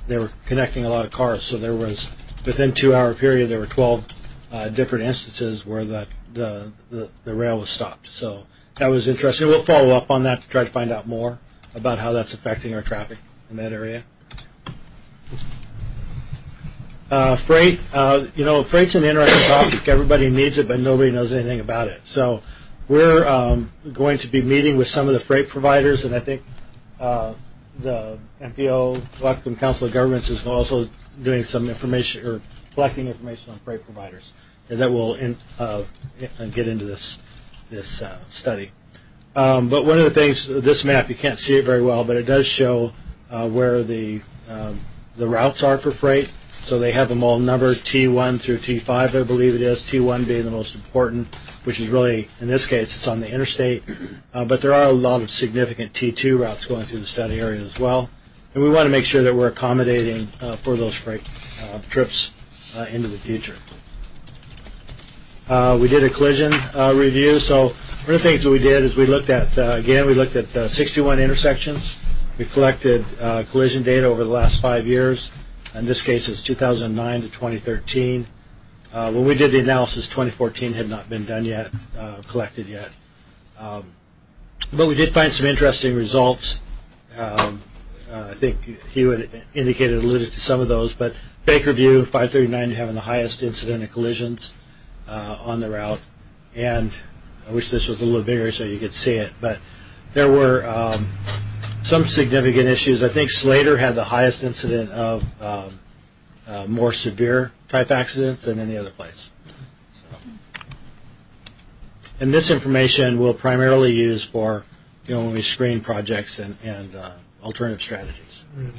they were connecting a lot of cars. So there was, within two-hour period, there were twelve uh, different instances where the, the the the rail was stopped. So that was interesting. We'll follow up on that to try to find out more about how that's affecting our traffic in that area. Uh, freight, uh, you know, freight's an interesting topic. Everybody needs it, but nobody knows anything about it. So we're um, going to be meeting with some of the freight providers, and I think uh, the M P O, Washington Council of Governments, is also doing some information or collecting information on freight providers, and that will in, uh, get into this this uh, study. Um, but one of the things, this map, you can't see it very well, but it does show uh, where the um, the routes are for freight. So they have them all numbered T one through T five, I believe it is, T one being the most important, which is really, in this case, it's on the interstate. Uh, but there are a lot of significant T two routes going through the study area as well. And we want to make sure that we're accommodating uh, for those freight uh, trips uh, into the future. Uh, we did a collision uh, review. So one of the things that we did is we looked at, uh, again, we looked at uh, sixty-one intersections. We collected uh, collision data over the last five years. In this case, it's two thousand nine to twenty thirteen. Uh, when we did the analysis, twenty fourteen had not been done yet, uh, collected yet. Um, but we did find some interesting results. Um, uh, I think Hugh had indicated, alluded to some of those, but Bakerview, five thirty-nine, having the highest incident of collisions uh, on the route. And I wish this was a little bigger so you could see it. But there were um, some significant issues. I think Slater had the highest incident of um, uh, more severe type accidents than any other place. So. And this information we'll primarily use for, you know, when we screen projects and, and uh, alternative strategies.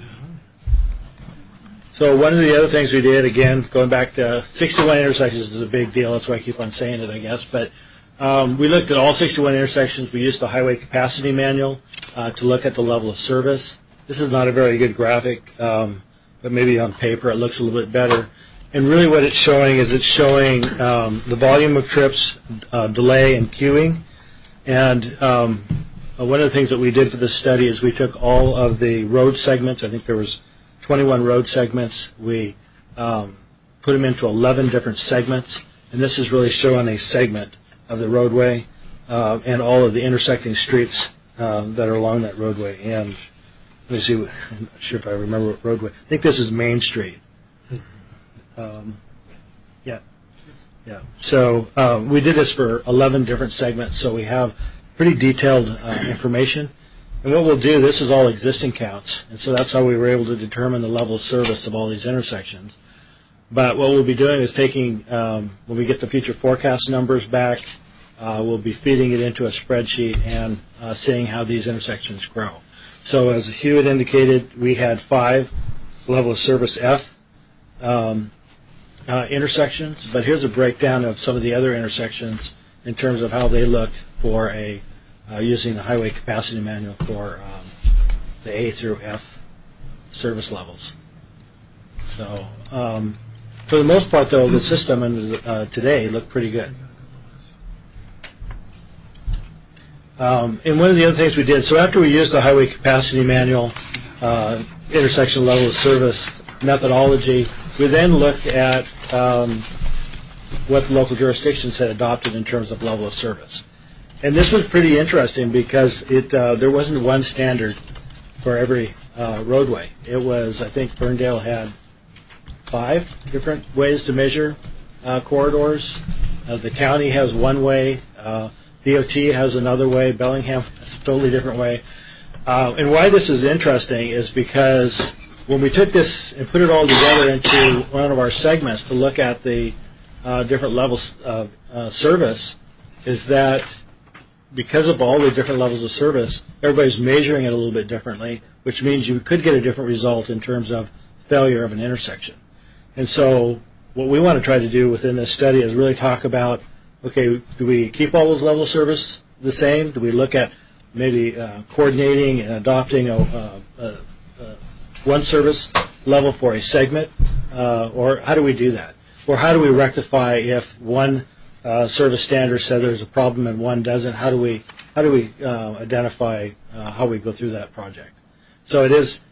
So one of the other things we did, again, going back to sixty-one intersections is a big deal. That's why I keep on saying it, I guess. But Um, we looked at all sixty-one intersections. We used the highway capacity manual uh, to look at the level of service. This is not a very good graphic, um, but maybe on paper it looks a little bit better. And really what it's showing is it's showing um, the volume of trips, uh, delay, and queuing. And um, one of the things that we did for this study is we took all of the road segments. I think there was twenty-one road segments. We um, put them into eleven different segments. And this is really showing a segment of the roadway uh, and all of the intersecting streets uh, that are along that roadway. And let me see, I'm not sure if I remember what roadway. I think this is Main Street. Um, yeah, yeah. So um, we did this for eleven different segments, so we have pretty detailed uh, information. And what we'll do, this is all existing counts, and so that's how we were able to determine the level of service of all these intersections. But what we'll be doing is taking, um, when we get the future forecast numbers back, uh, we'll be feeding it into a spreadsheet and uh, seeing how these intersections grow. So as Hugh had indicated, we had five level of service F um, uh, intersections, but here's a breakdown of some of the other intersections in terms of how they looked for a, uh, using the highway capacity manual for um, the A through F service levels. So, um, for the most part, though, the system and uh, today look pretty good. Um, and one of the other things we did, so after we used the highway capacity manual, uh, intersection level of service methodology, we then looked at um, what local jurisdictions had adopted in terms of level of service. And this was pretty interesting because it uh, there wasn't one standard for every uh, roadway. It was, I think, Ferndale had five different ways to measure uh, corridors. Uh, the county has one way. Uh, D O T has another way. Bellingham has a totally different way. Uh, and why this is interesting is because when we took this and put it all together into one of our segments to look at the uh, different levels of uh, service, is that because of all the different levels of service, everybody's measuring it a little bit differently, which means you could get a different result in terms of failure of an intersection. And so what we want to try to do within this study is really talk about, okay, do we keep all those levels of service the same? Do we look at maybe uh, coordinating and adopting a, uh, uh, uh, one service level for a segment? Uh, or how do we do that? Or how do we rectify if one uh, service standard said there's a problem and one doesn't? How do we, how do we uh, identify uh, how we go through that project? So it is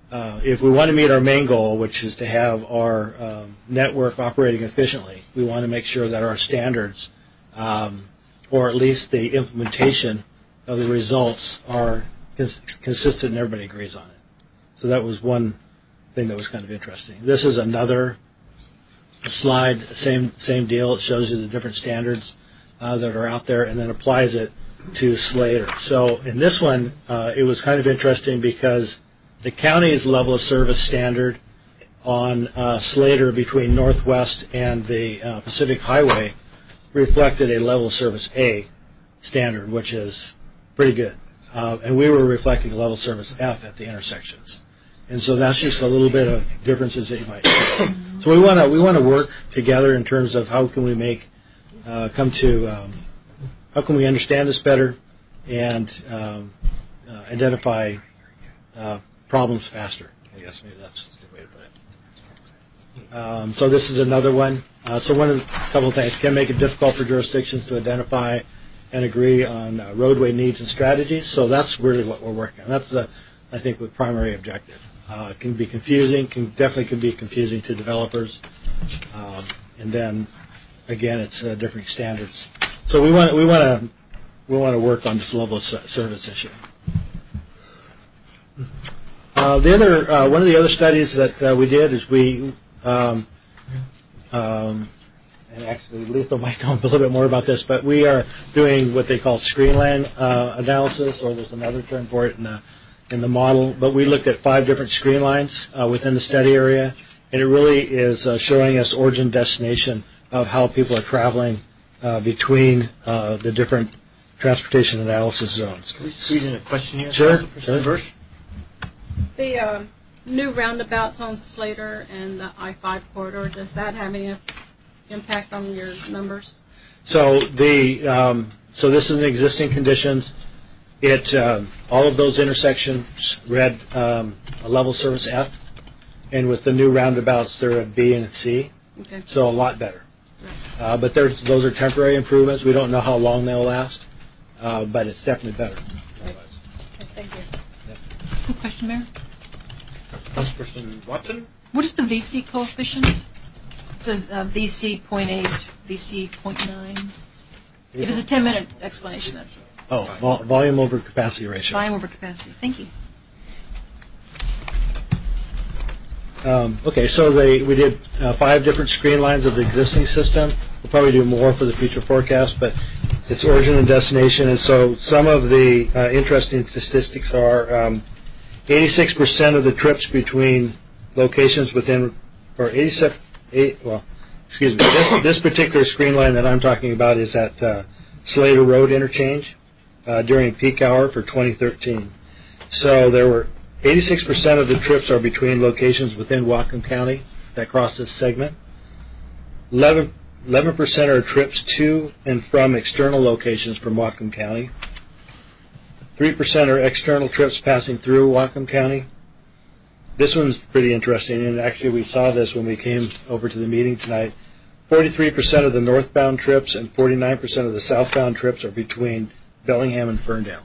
uh, if we want to meet our main goal, which is to have our um, network operating efficiently, we want to make sure that our standards, um, or at least the implementation of the results, are cons- consistent and everybody agrees on it. So that was one thing that was kind of interesting. This is another slide, same same deal. It shows you the different standards uh, that are out there and then applies it to Slater. So in this one, uh, it was kind of interesting because the county's level of service standard on uh, Slater between Northwest and the uh, Pacific Highway reflected a level of service A standard, which is pretty good. Uh, and we were reflecting level of service F at the intersections. And so that's just a little bit of differences that you might see. So we want to we want to work together in terms of how can we make uh, come to um, how can we understand this better and um, uh, identify uh, problems faster. I guess maybe that's a good way to put it. Um, so this is another one. Uh, so one of the couple of things can make it difficult for jurisdictions to identify and agree on uh, roadway needs and strategies. So that's really what we're working on. That's the I think the primary objective. Uh, it can be confusing, can definitely can be confusing to developers, um, and then again, it's uh, different standards. So we want we want to we want to work on this level of service issue. Uh, the other uh, one of the other studies that uh, we did is we um, um, and actually Lethal might know a little bit more about this, but we are doing what they call screen line uh, analysis, or there's another term for it in the in the model, but we looked at five different screen lines uh, within the study area, and it really is uh, showing us origin destination of how people are traveling uh, between uh, the different transportation analysis zones. Can we squeeze in a question here? Sure. sure. The uh, new roundabouts on Slater and the I five corridor, does that have any impact on your numbers? So the um, so this is in existing conditions. It um, all of those intersections read um, a level service F, and with the new roundabouts, they're at B and at C. Okay. So a lot better. Right. Uh, but there's, those are temporary improvements. We don't know how long they'll last, uh, but it's definitely better. Right. Okay, thank you. Yep. Quick question, Mayor. Councilperson Watson. What is the V C coefficient? It says uh, V C zero point eight, V C zero point nine. If it's a ten-minute explanation, that's it. Oh, vol- volume over capacity ratio. Volume over capacity. Thank you. Um, okay, so they, we did uh, five different screen lines of the existing system. We'll probably do more for the future forecast, but it's origin and destination. And so some of the uh, interesting statistics are um, eighty-six percent of the trips between locations within, or eighty-seven, eight, well, excuse me, this, this particular screen line that I'm talking about is at uh, Slater Road interchange. Uh, during peak hour for twenty thirteen. So there were eighty-six percent of the trips are between locations within Whatcom County that cross this segment. eleven percent are trips to and from external locations from Whatcom County. three percent are external trips passing through Whatcom County. This one's pretty interesting, and actually we saw this when we came over to the meeting tonight. forty-three percent of the northbound trips and forty-nine percent of the southbound trips are between Bellingham and Ferndale.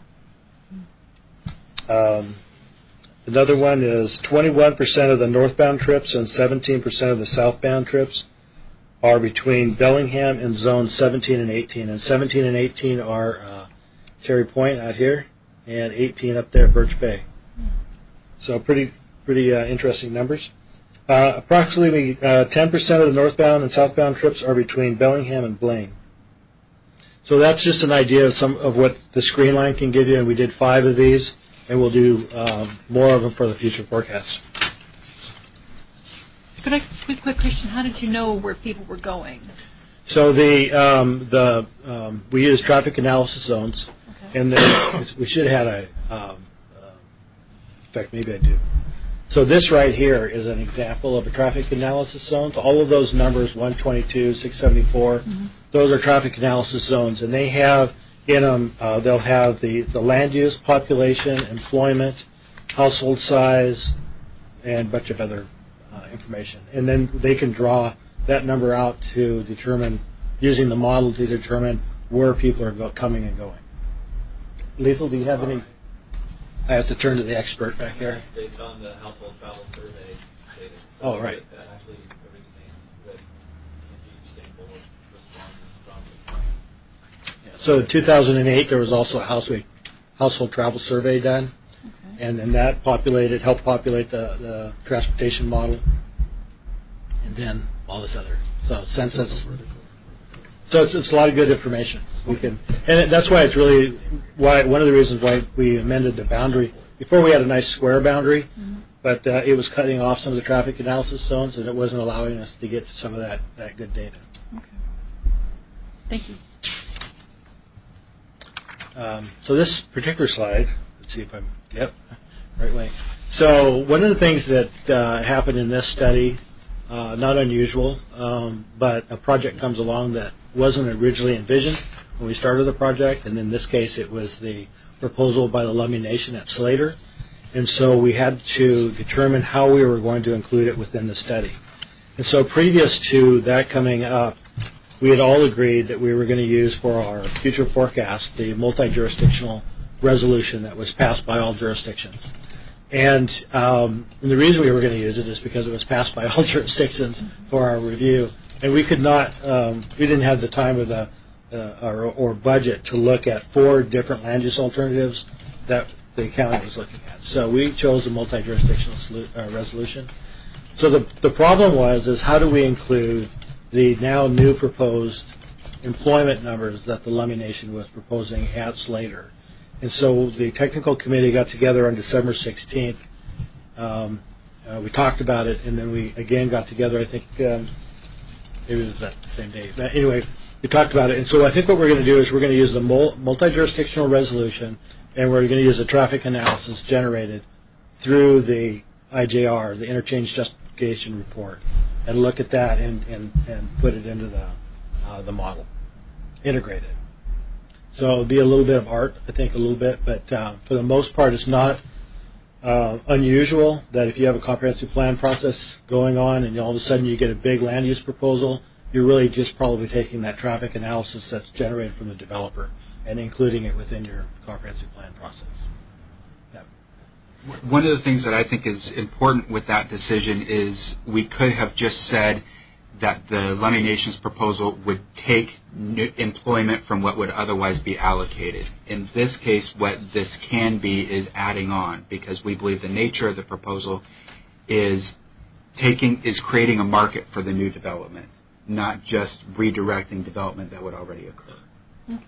Um, another one is twenty-one percent of the northbound trips and seventeen percent of the southbound trips are between Bellingham and Zone seventeen and eighteen. And seventeen and eighteen are uh, Cherry Point out here, and eighteen up there at Birch Bay. So pretty pretty uh, interesting numbers. Uh, approximately uh, ten percent of the northbound and southbound trips are between Bellingham and Blaine. So that's just an idea of some of what the screen line can give you, and we did five of these, and we'll do um, more of them for the future forecast. Could I quick quick question? How did you know where people were going? So the um, the um, we use traffic analysis zones, okay. And then we should have had a. Um, uh, in fact, maybe I do. So this right here is an example of a traffic analysis zone. So all of those numbers, one twenty-two, six seventy-four, mm-hmm. Those are traffic analysis zones, and they have in them, uh, they'll have the, the land use, population, employment, household size, and a bunch of other uh, information. And then they can draw that number out to determine, using the model to determine where people are go- coming and going. Lethal, do you have any? I have to turn to the expert back here. Based on the household travel survey data. Oh, right. That actually originates with a huge sample of respondents from the yeah. So in two thousand eight, there was also a household, household travel survey done. Okay. And then that populated, helped populate the, the transportation model. And then all this other, so census. So it's, it's a lot of good information. We can, and that's why it's really why one of the reasons why we amended the boundary. Before we had a nice square boundary, mm-hmm. but uh, it was cutting off some of the traffic analysis zones, and it wasn't allowing us to get to some of that, that good data. Okay. Thank you. Um, so this particular slide, let's see if I'm yep right way. So one of the things that uh, happened in this study. Uh, not unusual, um, but a project comes along that wasn't originally envisioned when we started the project, and in this case it was the proposal by the Lummi Nation at Slater, and so we had to determine how we were going to include it within the study. And so previous to that coming up, we had all agreed that we were going to use for our future forecast the multi-jurisdictional resolution that was passed by all jurisdictions. And, um, and the reason we were going to use it is because it was passed by all jurisdictions for our review, and we could not, um, we didn't have the time or the uh, or, or budget to look at four different land use alternatives that the county was looking at. So we chose a multi-jurisdictional solu- uh, resolution. So the the problem was is how do we include the now new proposed employment numbers that the Lummi Nation was proposing at Slater. And so the technical committee got together on December sixteenth. Um, uh, we talked about it, and then we again got together, I think, um, maybe it was that same day. But anyway, we talked about it. And so I think what we're going to do is we're going to use the multi-jurisdictional resolution, and we're going to use the traffic analysis generated through the I J R, the Interchange Justification Report, and look at that and, and, and put it into the, uh, the model, integrate it. So it'll be a little bit of art, I think, a little bit, but uh, for the most part, it's not uh, unusual that if you have a comprehensive plan process going on and all of a sudden you get a big land use proposal, you're really just probably taking that traffic analysis that's generated from the developer and including it within your comprehensive plan process. Yeah. One of the things that I think is important with that decision is we could have just said that the Lummi Nation's proposal would take new employment from what would otherwise be allocated. In this case, what this can be is adding on, because we believe the nature of the proposal is taking is creating a market for the new development, not just redirecting development that would already occur. Okay.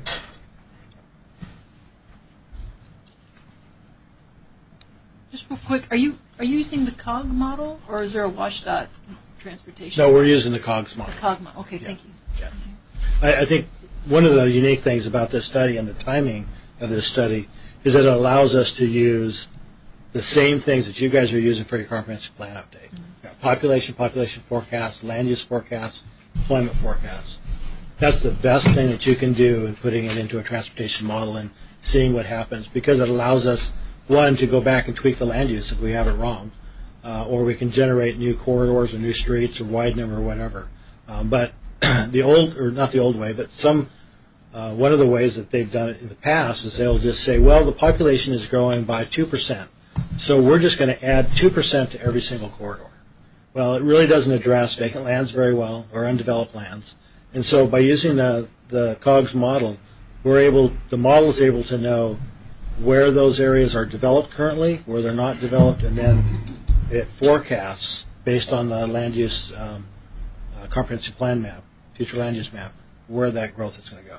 Just real quick, are you are you using the C O G model, or is there a WashDOT transportation? No, we're using the C O G model. The C O G model. Okay, yeah. thank you. Yeah. I, I think one of the unique things about this study and the timing of this study is that it allows us to use the same things that you guys are using for your comprehensive plan update. Mm-hmm. Population, population forecast, land use forecast, employment forecast. That's the best thing that you can do in putting it into a transportation model and seeing what happens, because it allows us, one, to go back and tweak the land use if we have it wrong, uh, or we can generate new corridors or new streets or widen them or whatever. Um, but the old, or not the old way, but some, uh, one of the ways that they've done it in the past is they'll just say, well, the population is growing by two percent, so we're just going to add two percent to every single corridor. Well, it really doesn't address vacant lands very well or undeveloped lands. And so by using the, the C O G S model, we're able, the model is able to know where those areas are developed currently, where they're not developed, and then it forecasts based on the land use um, uh, comprehensive plan map, future land use map, where that growth is going to go.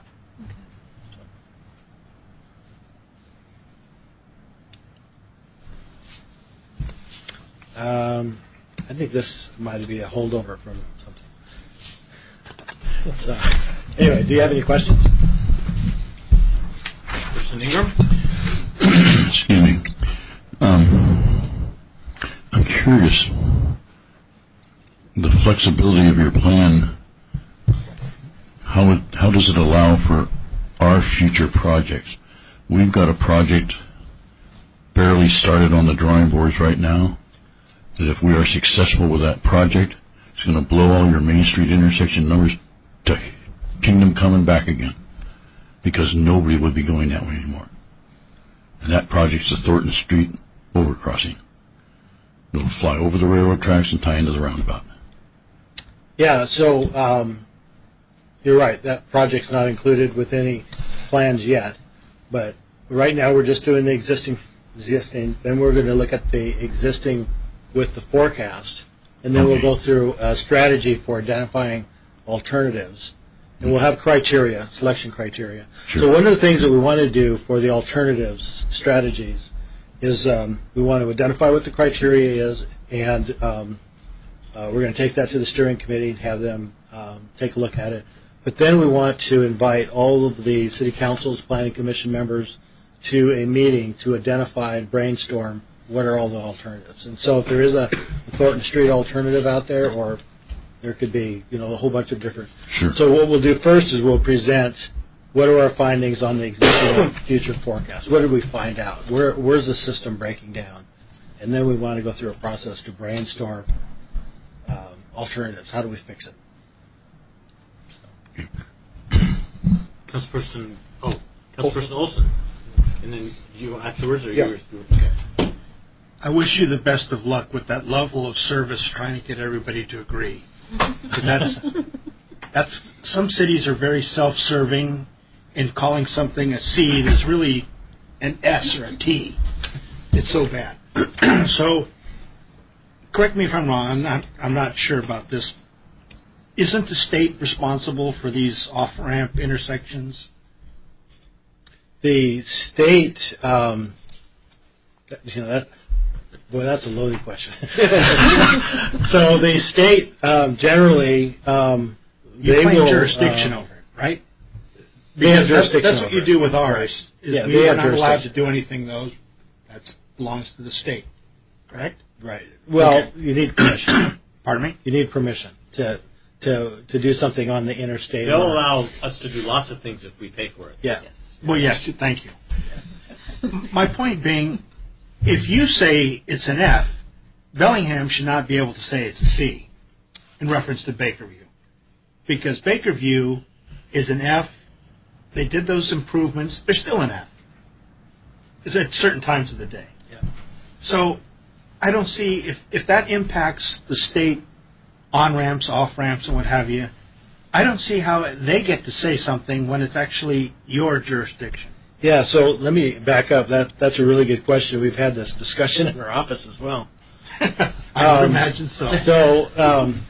Okay. Um, I think this might be a holdover from something. So, anyway, do you have any questions? Person Ingram? Excuse me. Um, I'm curious. The flexibility of your plan, how it, how does it allow for our future projects? We've got a project barely started on the drawing boards right now, that if we are successful with that project, it's going to blow all your Main Street intersection numbers to kingdom come and back again, because nobody would be going that way anymore. And that project's the Thornton Street overcrossing. It'll fly over the railroad tracks and tie into the roundabout. Yeah, so um, you're right. That project's not included with any plans yet. But right now we're just doing the existing, existing. Then we're going to look at the existing with the forecast. And then Okay. we'll go through a strategy for identifying alternatives. And we'll have criteria, selection criteria. Sure. So one of the things that we want to do for the alternatives strategies is um, we want to identify what the criteria is, and um, uh, we're going to take that to the steering committee and have them um, take a look at it. But then we want to invite all of the city council's planning commission members to a meeting to identify and brainstorm what are all the alternatives. And so if there is a Thornton Street alternative out there, or there could be, you know, a whole bunch of different. Sure. So what we'll do first is we'll present what are our findings on the existing future forecast. What did we find out? Where, where's the system breaking down? And then we want to go through a process to brainstorm um, alternatives. How do we fix it? Councilperson, oh, Councilperson Olson. And then you afterwards, or Yeah. you? Okay. I wish you the best of luck with that level of service, trying to get everybody to agree. 'Cause that's that's some cities are very self-serving, and calling something a C that's really an S or a T. It's so bad. So, correct me if I'm wrong. I'm not. I'm not sure about this. Isn't the state responsible for these off-ramp intersections? The state, um, you know, that, boy, that's a loaded question. So the state um, generally, um, You they claim will, jurisdiction uh, over it, right? They have Because that's, jurisdiction that's what over you it. do with ours. Right. Is Yeah, we they are have not allowed to jurisdiction. do anything. Those that belongs to the state, correct? Right. Well, Okay. you need permission. Pardon me? You need permission to to to do something on the interstate. They'll or- allow us to do lots of things if we pay for it. Yeah. Well, yes, thank you. My point being, if you say it's an F, Bellingham should not be able to say it's a C in reference to Bakerview. Because Bakerview is an F. They did those improvements. They're still an F. It's at certain times of the day. Yeah. So I don't see, if, if that impacts the state on-ramps, off-ramps, and what have you, I don't see how they get to say something when it's actually your jurisdiction. Yeah, so let me back up. That That's a really good question. We've had this discussion in our office as well. I would Um, imagine so. So um,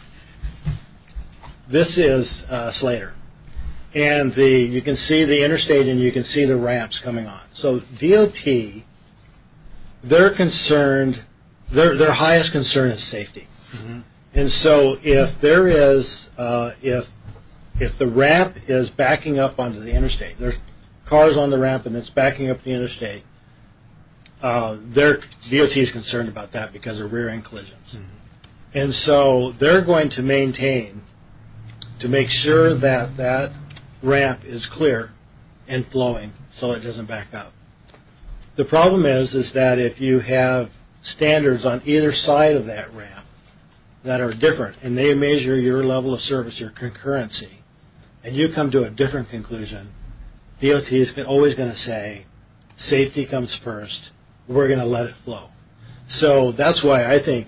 this is uh, Slater. And the you can see the interstate and you can see the ramps coming on. So D O T, they're concerned, their, their highest concern is safety. Mm-hmm. And so if there is, uh, if if the ramp is backing up onto the interstate, there's cars on the ramp and it's backing up the interstate, uh, their D O T is concerned about that because of rear-end collisions. Mm-hmm. And so they're going to maintain to make sure that that ramp is clear and flowing so it doesn't back up. The problem is, is that if you have standards on either side of that ramp that are different, and they measure your level of service, your concurrency, and you come to a different conclusion, D O T is always going to say, safety comes first, we're going to let it flow. So that's why I think,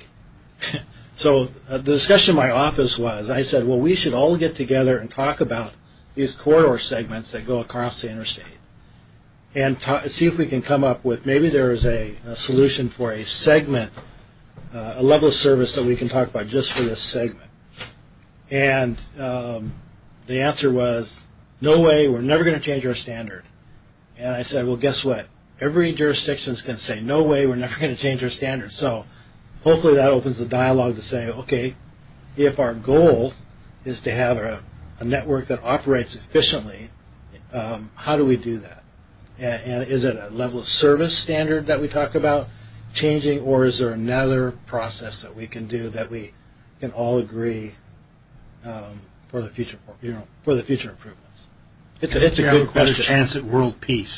so uh, the discussion in my office was, I said, well, we should all get together and talk about these corridor segments that go across the interstate and ta- see if we can come up with, maybe there is a, a solution for a segment, uh, a level of service that we can talk about just for this segment. And um, the answer was, no way, we're never going to change our standard. And I said, well, guess what? Every jurisdiction is going to say, no way, we're never going to change our standard. So hopefully that opens the dialogue to say, okay, if our goal is to have a, a network that operates efficiently, um, how do we do that? And, and is it a level of service standard that we talk about changing, or is there another process that we can do that we can all agree um, for the future, you know, for the future improvements? It's a, it's a you good have a better question. chance at world peace.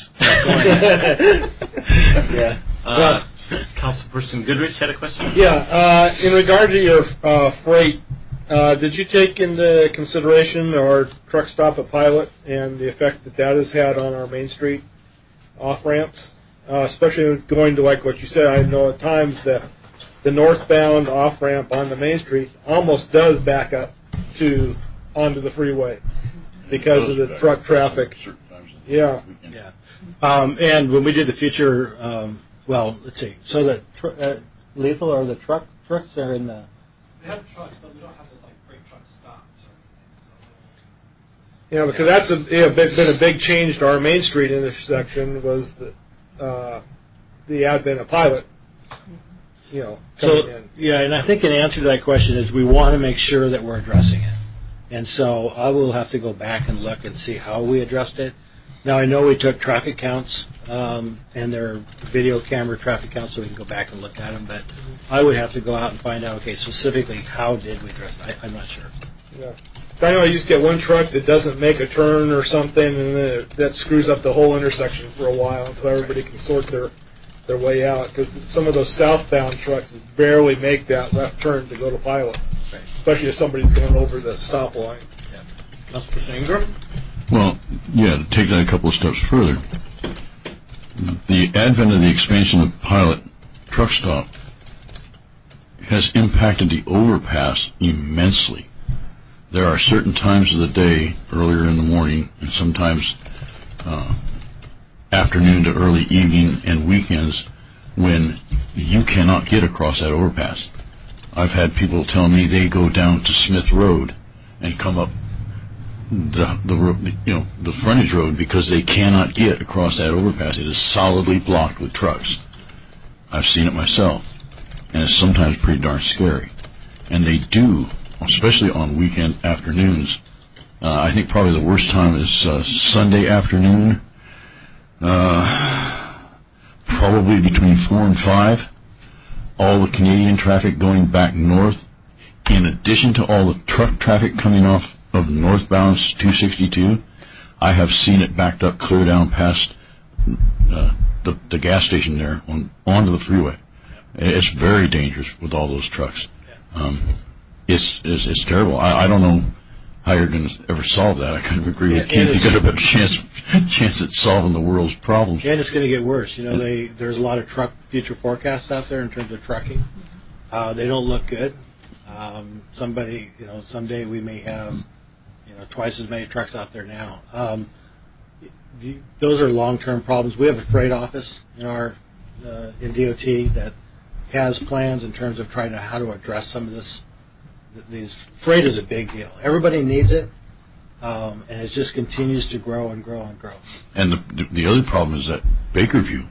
Yeah. Uh, Councilperson Goodrich had a question? Yeah, uh, in regard to your uh, freight, uh, did you take into consideration our truck stop at Pilot and the effect that that has had on our Main Street off-ramps? uh, especially going to like what you said. I know at times the the northbound off ramp on the main street almost does back up to onto the freeway because of the truck traffic. Yeah. Yeah. Um, and when we did the future, um, well, let's see. So the tr- uh, lethal or the truck trucks are in the. They have trucks, but we don't have the like brake truck stops. Yeah, because that's a, yeah, been a big change to our Main Street intersection was the uh, the advent of Pilot. You know, coming so, in. Yeah, and I think an answer to that question is we want to make sure that we're addressing it. And so I will have to go back and look and see how we addressed it. Now, I know we took traffic counts, um, and their video camera traffic counts, so we can go back and look at them, but I would have to go out and find out, okay, specifically, how did we address it? I, I'm not sure. Yeah. I know I used to get one truck that doesn't make a turn or something, and then it, that screws up the whole intersection for a while until everybody can sort their their way out, because some of those southbound trucks barely make that left turn to go to Pilot, right. Especially if somebody's going over the stop line. Yeah. Councilman Ingram? Well, yeah, to take that a couple of steps further, the advent of the expansion of Pilot truck stop has impacted the overpass immensely. There are certain times of the day, earlier in the morning, and sometimes uh, afternoon to early evening and weekends, when you cannot get across that overpass. I've had people tell me they go down to Smith Road and come up the the you know the frontage road because they cannot get across that overpass. It is solidly blocked with trucks. I've seen it myself, and it's sometimes pretty darn scary. And they do, especially on weekend afternoons. Uh, I think probably the worst time is uh, Sunday afternoon, uh, probably between four and five. All the Canadian traffic going back north, in addition to all the truck traffic coming off of northbound two sixty-two, I have seen it backed up clear down past uh, the, the gas station there on onto the freeway. It's very dangerous with all those trucks. Um, it's, it's it's terrible. I, I don't know how you're going to ever solve that. I kind of agree with Keith. You got a better chance chance at solving the world's problems. And it's going to get worse. You know, they there's a lot of truck future forecasts out there in terms of trucking. Uh, they don't look good. Um, somebody, you know, someday we may have, you know, twice as many trucks out there now. Um, those are long-term problems. We have a freight office in our uh, in D O T that has plans in terms of trying to how to address some of this. These freight is a big deal. Everybody needs it, um, and it just continues to grow and grow and grow. And the the other problem is that Bakerview,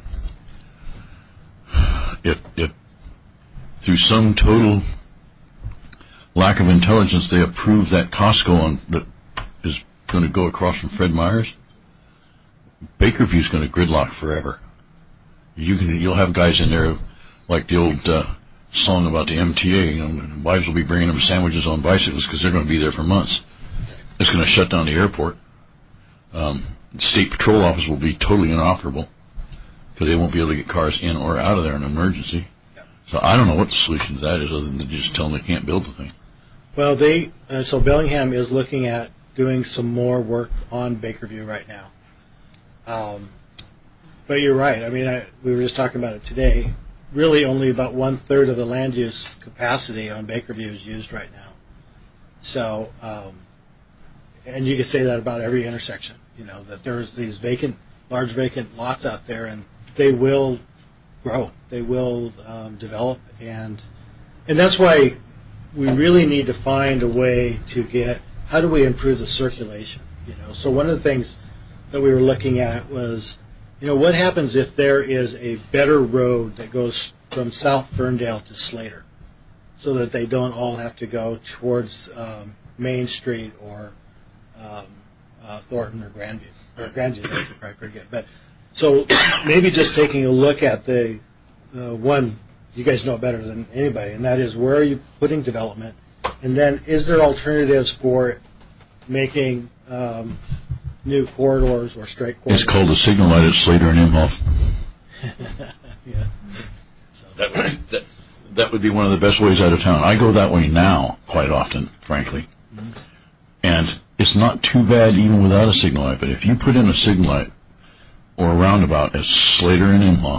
if if through some total lack of intelligence they approve that Costco on, that is going to go across from Fred Meyer's, Bakerview is going to gridlock forever. You can you'll have guys in there like the old uh, song about the M T A. You know, wives will be bringing them sandwiches on bicycles because they're going to be there for months. It's going to shut down the airport. Um, the State Patrol Office will be totally inoperable because they won't be able to get cars in or out of there in an emergency. So I don't know what the solution to that is other than to just tell them they can't build the thing. Well, they uh, so Bellingham is looking at doing some more work on Bakerview right now. Um, but you're right. I mean, I, we were just talking about it today. Really, only about one third of the land use capacity on Bakerview is used right now. So, um, and you could say that about every intersection. You know, that there's these vacant, large vacant lots out there, and they will grow. They will um, develop, and and that's why we really need to find a way to get. How do we improve the circulation? You know, so one of the things that we were looking at was, you know, what happens if there is a better road that goes from South Ferndale to Slater, so that they don't all have to go towards um, Main Street or um, uh, Thornton or Grandview. Or Grandview, that's probably pretty good. But so maybe just taking a look at the uh, one, you guys know better than anybody, and that is where are you putting development, and then is there alternatives for making um, new corridors or straight corridors? It's called a signal light at Slater and Imhoff. Yeah. So. That, would, that, that would be one of the best ways out of town. I go that way now quite often, frankly. Mm-hmm. And it's not too bad even without a signal light, but if you put in a signal light, or a roundabout as Slater and Imhoff,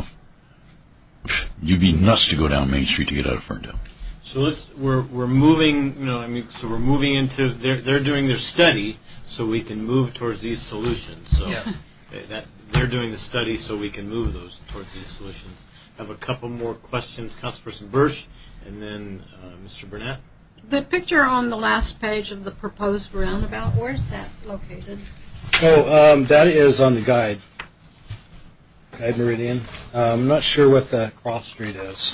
you'd be nuts to go down Main Street to get out of Ferndale. So let's we're we're moving. You know, I mean, so we're moving into they're they're doing their study, so we can move towards these solutions. So Yeah. that they're doing the study, so we can move those towards these solutions. I have a couple more questions, Councilperson Bursch, and then uh, Mister Burnett. The picture on the last page of the proposed roundabout, where's that located? Oh, um, that is on the guide. Guide Meridian. Uh, I'm not sure what the cross street is.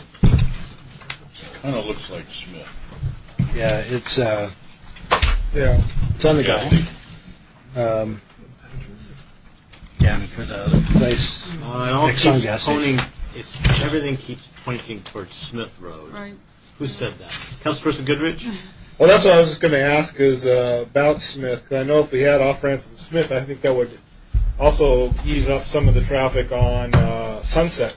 Kind of looks like Smith. Yeah, it's uh, Yeah. it's on the Yeah, guide. Um, yeah, with a nice Uh, it all Exxon keeps gas pointing. station. It's everything keeps pointing towards Smith Road. Right. Who said that? Councilperson Goodrich. Well, that's what I was just going to ask is uh, about Smith. Because I know if we had off ramps in Smith, I think that would also ease up some of the traffic on uh, Sunset.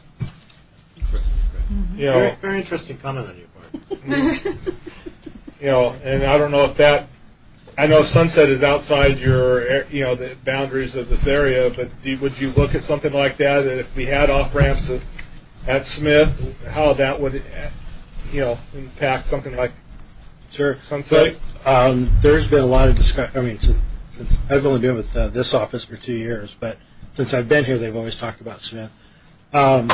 You know, Very, very interesting comment on your part. you know, and I don't know if that. I know Sunset is outside your, you know, the boundaries of this area, but do, would you look at something like that? That if we had off ramps at, at Smith, how that would, you know, impact something like Sure. Sunset? But, um, there's been a lot of discussion. I mean, since, since I've only been with uh, this office for two years, but since I've been here, they've always talked about Smith. Um,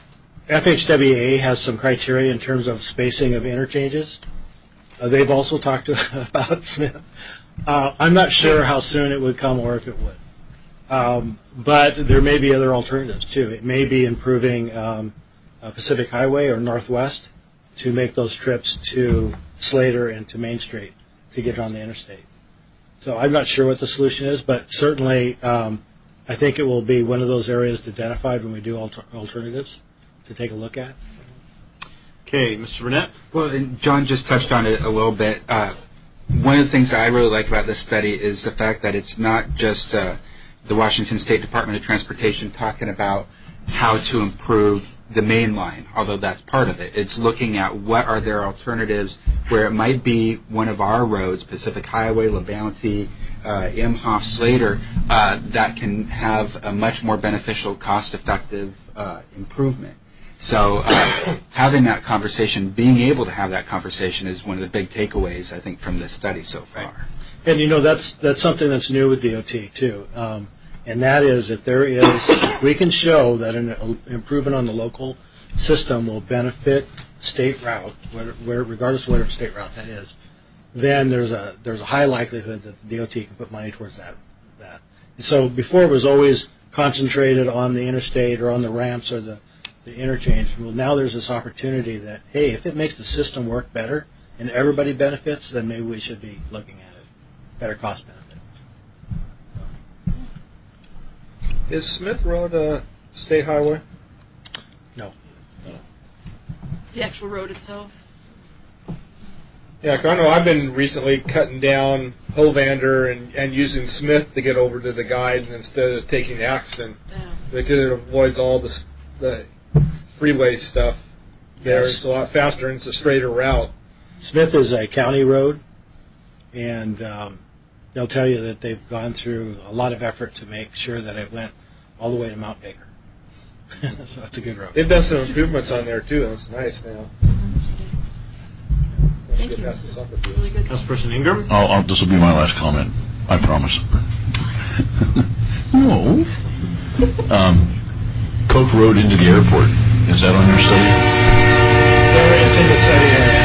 F H W A has some criteria in terms of spacing of interchanges. Uh, they've also talked to, about Smith. Uh, I'm not sure how soon it would come or if it would. Um, but there may be other alternatives, too. It may be improving um, uh, Pacific Highway or Northwest to make those trips to Slater and to Main Street to get on the interstate. So I'm not sure what the solution is, but certainly um, I think it will be one of those areas identified when we do alter- alternatives to take a look at. Okay, Mister Burnett. Well, and John just touched on it a little bit. Uh, one of the things that I really like about this study is the fact that it's not just uh, the Washington State Department of Transportation talking about how to improve the main line, although that's part of it. It's looking at what are their alternatives where it might be one of our roads, Pacific Highway, LaBounty, uh, Imhoff, Slater, uh, that can have a much more beneficial, cost-effective uh, improvement. So uh, having that conversation, being able to have that conversation is one of the big takeaways, I think, from this study so far. And, you know, that's that's something that's new with D O T, too. Um, and that is if there is, we can show that an uh, improvement on the local system will benefit state route, where, where, regardless of whatever state route that is, then there's a there's a high likelihood that the D O T can put money towards that. that. And so before it was always concentrated on the interstate or on the ramps or the the interchange. Well, now there's this opportunity that, hey, if it makes the system work better and everybody benefits, then maybe we should be looking at it. Better cost benefit. Is Smith Road a state highway? No. No. The actual road itself? Yeah, 'cause I know I've been recently cutting down Hovander and, and using Smith to get over to the guide instead of taking Axton. Yeah. Because it avoids all the, the freeway stuff there. Yes. It's a lot faster and it's a straighter route. Smith is a county road, and um, they'll tell you that they've gone through a lot of effort to make sure that it went all the way to Mount Baker. So that's a good road. They've done some improvements on there, too. It's nice now. Thank you. Really good. Councilperson Ingram. I'll, I'll, this will be my last comment. I promise. No. Um, Coke Road into the airport. Is that on your study? It's in the study area.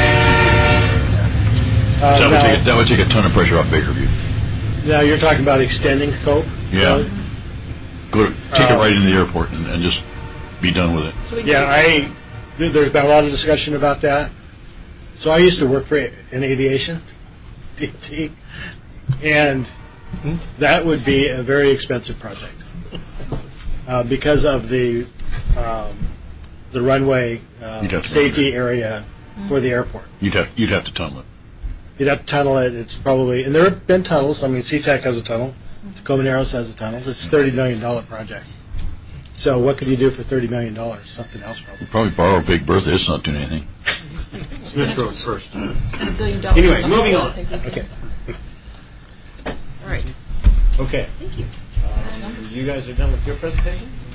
Uh, that, would now, take a, that would take a ton of pressure off Bakerview. now you're talking about extending Coke? Yeah. Road? Go to, take Uh, it right into the airport and, and just be done with it. Yeah, I. Th- there's been a lot of discussion about that. So I used to work for in aviation, D T, and that would be a very expensive project uh, because of the um, the runway uh, You'd have to safety area for the airport. You'd have you'd have to tunnel it. You'd have to tunnel it. It's probably, and there have been tunnels. I mean, SeaTac has a tunnel. Tacoma Narrows has a tunnel. It's a thirty million dollars project. So what could you do for thirty million dollars? Something else probably. You'd probably borrow Big Bertha. It's not doing anything. Smith Road first. A billion dollars. Anyway, moving on. Okay. All right. Okay. Thank you. Um, you guys are done with your presentation?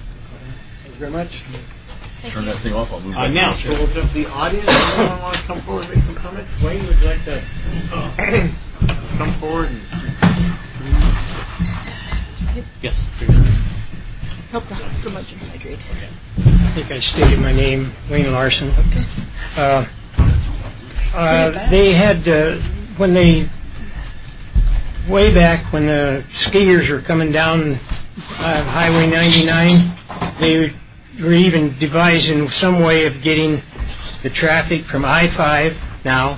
very much. Turn that thing off. I'll move Uh, back now, to so the we'll open up the audience. Anyone want to come forward and make some comments? Wayne, would you like to uh, come forward? And... Yes, three minutes. Help the curmudgeon hydrate. I think I stated my name, Wayne Larson. Uh, uh, they had, uh, when they, way back when the skiers were coming down uh, Highway ninety-nine, they were even devising some way of getting the traffic from I five now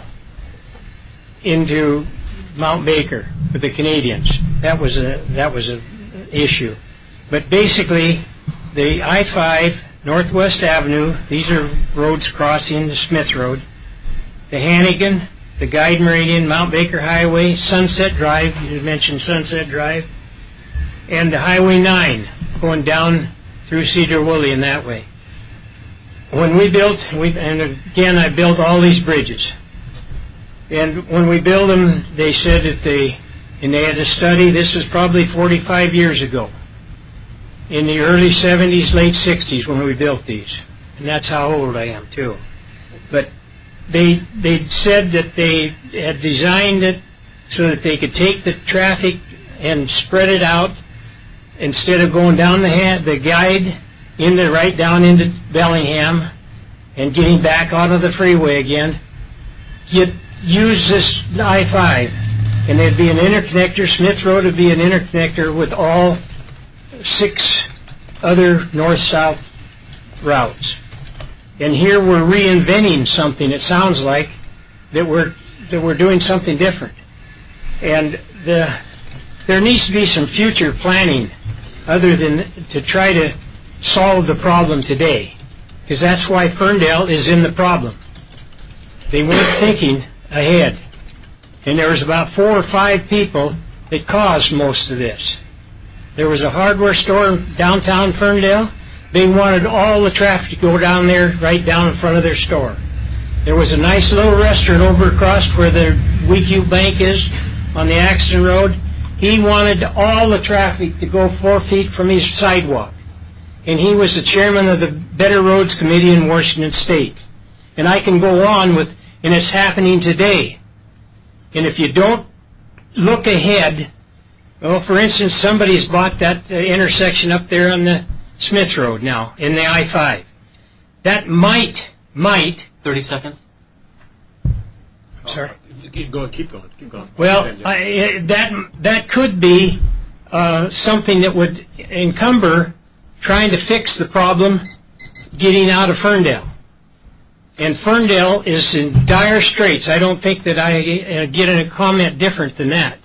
into Mount Baker with the Canadians. That was a that was a issue. But basically, the I five, Northwest Avenue, these are roads crossing the Smith Road, the Hannigan, the Guide Meridian, Mount Baker Highway, Sunset Drive, you mentioned Sunset Drive, and the Highway nine going down through Cedar Woolley in that way. When we built, we, and again I built all these bridges, and when we built them, they said that they, and they had a study, this was probably forty-five years ago, in the early seventies, late sixties when we built these, and that's how old I am too. But they they said that they had designed it so that they could take the traffic and spread it out instead of going down the ha- the guide into right down into Bellingham and getting back onto the freeway again. Get use this I five, and there'd be an interconnector. Smith Road would be an interconnector with all six other north-south routes. And here we're reinventing something. It sounds like that we're that we're doing something different. And the there needs to be some future planning other than to try to solve the problem today, because that's why Ferndale is in the problem. They weren't thinking ahead, and there was about four or five people that caused most of this. There was a hardware store in downtown Ferndale. They wanted all the traffic to go down there, right down in front of their store. There was a nice little restaurant over across where the W Q Bank is on the Axton Road. He wanted all the traffic to go four feet from his sidewalk. And he was the chairman of the Better Roads Committee in Washington State. And I can go on with, and it's happening today. And if you don't look ahead, well, for instance, somebody's bought that uh, intersection up there on the Smith Road now, in the I five. That might, might... thirty seconds. Sorry? Keep going, keep going, keep going. Well, I, that that could be uh, something that would encumber trying to fix the problem getting out of Ferndale. And Ferndale is in dire straits. I don't think that I uh, get a comment different than that.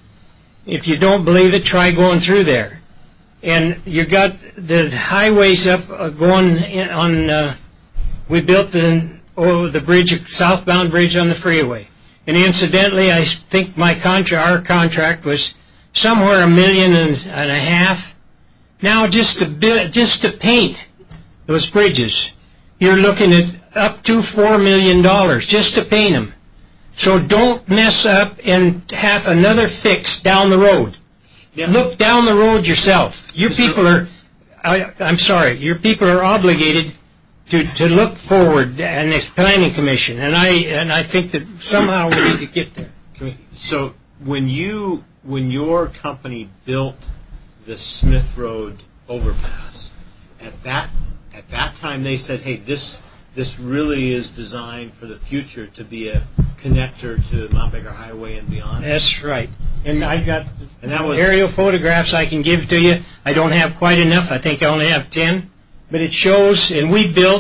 If you don't believe it, try going through there. And you got the highways up uh, going in on, uh, we built the, oh, the bridge, southbound bridge on the freeway. And incidentally, I think my contract, our contract was somewhere a million and, and a half. Now just to build, just to paint those bridges, you're looking at up to four million dollars just to paint them. So don't mess up and have another fix down the road. Yeah. Look down the road yourself. Your Mister people are, I, I'm sorry, your people are obligated to, to look forward, and this planning commission, and I and I think that somehow we need to get there. So when you when your company built the Smith Road overpass, at that at that time they said, hey, this this really is designed for the future to be a connector to Mount Baker Highway and beyond. That's right. And I got and that was, aerial photographs I can give to you. I don't have quite enough. I think I only have ten. But it shows, and we built,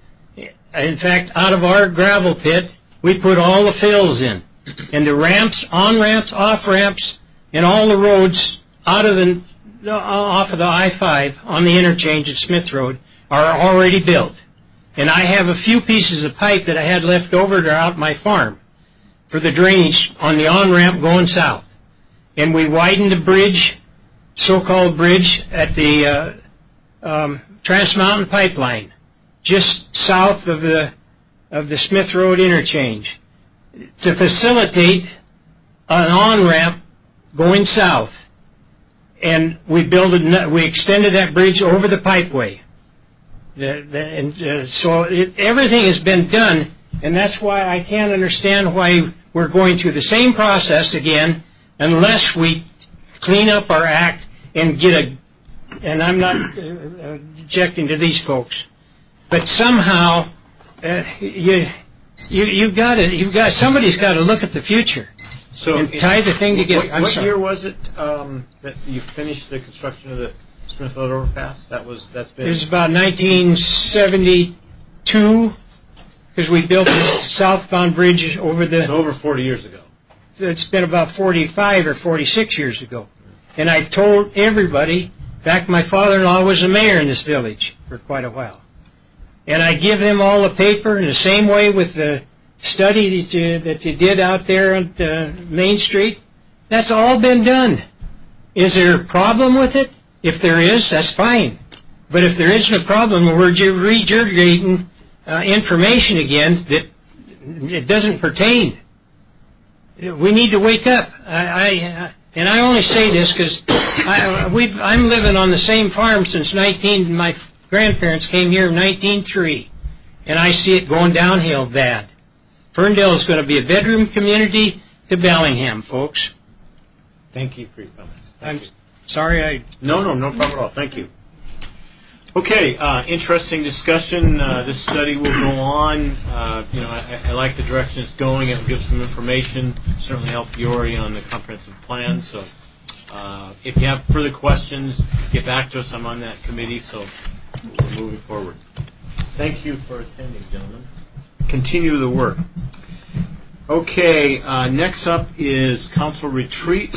in fact, out of our gravel pit, we put all the fills in. And the ramps, on-ramps, off-ramps, and all the roads out of the, off of the I five on the interchange at Smith Road are already built. And I have a few pieces of pipe that I had left over there out my farm for the drainage on the on-ramp going south. And we widened the bridge, so-called bridge, at the uh, um, Trans Mountain Pipeline, just south of the of the Smith Road interchange, to facilitate an on-ramp going south. And we built it, we extended that bridge over the pipeway. The, the, and uh, so it, everything has been done, and that's why I can't understand why we're going through the same process again unless we clean up our act and get a, and I'm not uh, objecting to these folks, but somehow uh, you, you, you've got to, you've got, somebody's got to look at the future. So and tie the thing together. What, what year was it um, that you finished the construction of the Smithfield Overpass? That was that's been. It was about nineteen seventy-two because we built the southbound bridge over the. So over forty years ago. It's been about forty-five or forty-six years ago, and I told everybody. In fact, my father-in-law was the mayor in this village for quite a while, and I give them all the paper in the same way with the study that you, that you did out there on uh, Main Street. That's all been done. Is there a problem with it? If there is, that's fine. But if there isn't a problem, we're regurgitating uh, information again that it doesn't pertain. We need to wake up. I, I and I only say this because we've I'm living on the same farm since nineteen. My grandparents came here in nineteen oh three, and I see it going downhill bad. Ferndale is going to be a bedroom community to Bellingham, folks. Thank you for your comments. Thank I'm you. sorry I... No, no, no problem at all. Thank you. Okay, uh, interesting discussion. Uh, this study will go on. Uh, you know, I, I like the direction it's going. It will give some information, certainly help Yori on the comprehensive plan. So uh, if you have further questions, get back to us. I'm on that committee, so we're moving forward. Thank you for attending, gentlemen. Continue the work. Okay, uh, next up is council retreat.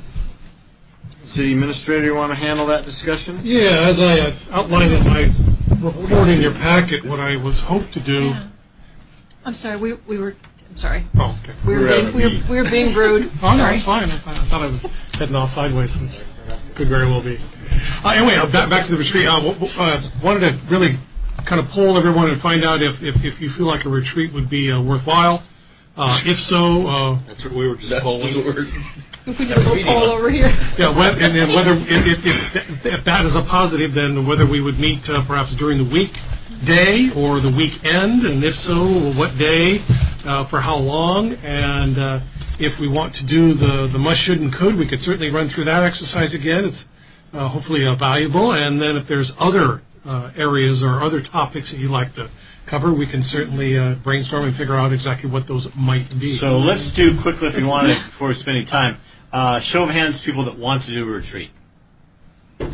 City Administrator, you want to handle that discussion? Yeah, as I uh, outlined in my report in your packet, what I was hoped to do. Yeah. I'm sorry, we we were. I'm sorry. Oh, okay. We were being we were, we were being rude. Oh no, sorry. it's fine. I thought I was heading off sideways. And could very well be. Uh, anyway, uh, back back to the retreat. Uh, w- uh, wanted to really kind of poll everyone and find out if if, if you feel like a retreat would be uh, worthwhile. Uh, if so, uh, that's what we were just polling. We did a little poll over here. Yeah, when, and then whether if, if, if, if that is a positive, then whether we would meet uh, perhaps during the weekday or the weekend, and if so, what day, uh, for how long, and uh, if we want to do the the must, should, and could, we could certainly run through that exercise again. It's uh, hopefully uh, valuable, and then if there's other uh, areas or other topics that you'd like to cover, we can certainly uh, brainstorm and figure out exactly what those might be. So let's do quickly, if you want to, before we're spending time, uh, show of hands, people that want to do a retreat. Okay,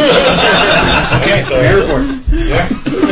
mayor report. Yeah.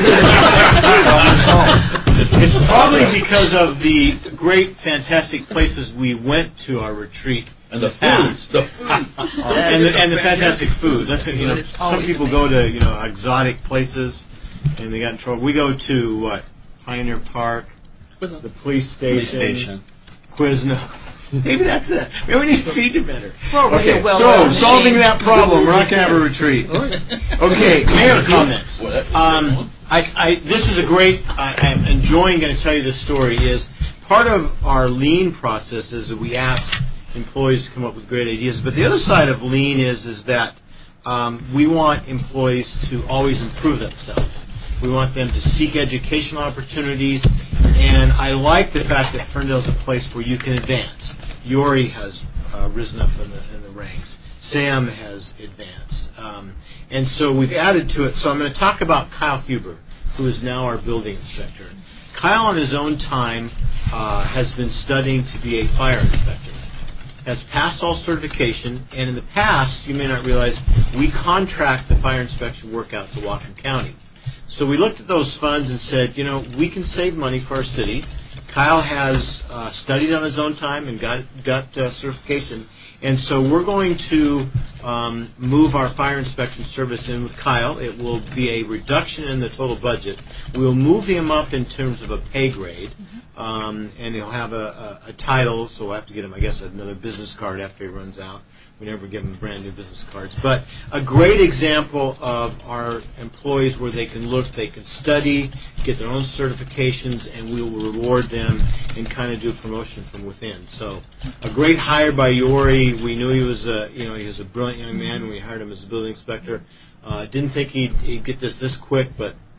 It's probably because of the great, fantastic places we went to our retreat and the past, food, the food, and the, and the fantastic food. Listen, you know, some people go to you know exotic places. And they got in trouble. We go to what? Pioneer Park, the police station, police station. Quiznos. Maybe that's it. Maybe we need to feed you better. Well, okay, well, so well, solving that problem, we're not going to have a retreat. Okay, mayor comments. Um, I, I, this is a great. I, I'm enjoying going to tell you this story. Is part of our lean process is that we ask employees to come up with great ideas. But the other side of lean is is that um, we want employees to always improve themselves. We want them to seek educational opportunities, and I like the fact that Ferndale is a place where you can advance. Yori has uh, risen up in the, in the ranks. Sam has advanced. Um, and so we've added to it. So I'm going to talk about Kyle Huber, who is now our building inspector. Kyle, on his own time, uh, has been studying to be a fire inspector. Has passed all certification, and in the past, you may not realize, we contract the fire inspection work out to Whatcom County. So we looked at those funds and said, you know, we can save money for our city. Kyle has uh, studied on his own time and got got uh, certification. And so we're going to um, move our fire inspection service in with Kyle. It will be a reduction in the total budget. We'll move him up in terms of a pay grade, um, and he'll have a, a, a title, so we'll have to get him, I guess, another business card after he runs out. We never give them brand new business cards. But a great example of our employees where they can look, they can study, get their own certifications, and we will reward them and kind of do a promotion from within. So a great hire by Yori. We knew he was a, you know, he was a brilliant young man when we hired him as a building inspector. Uh, didn't think he'd, he'd get this this quick, but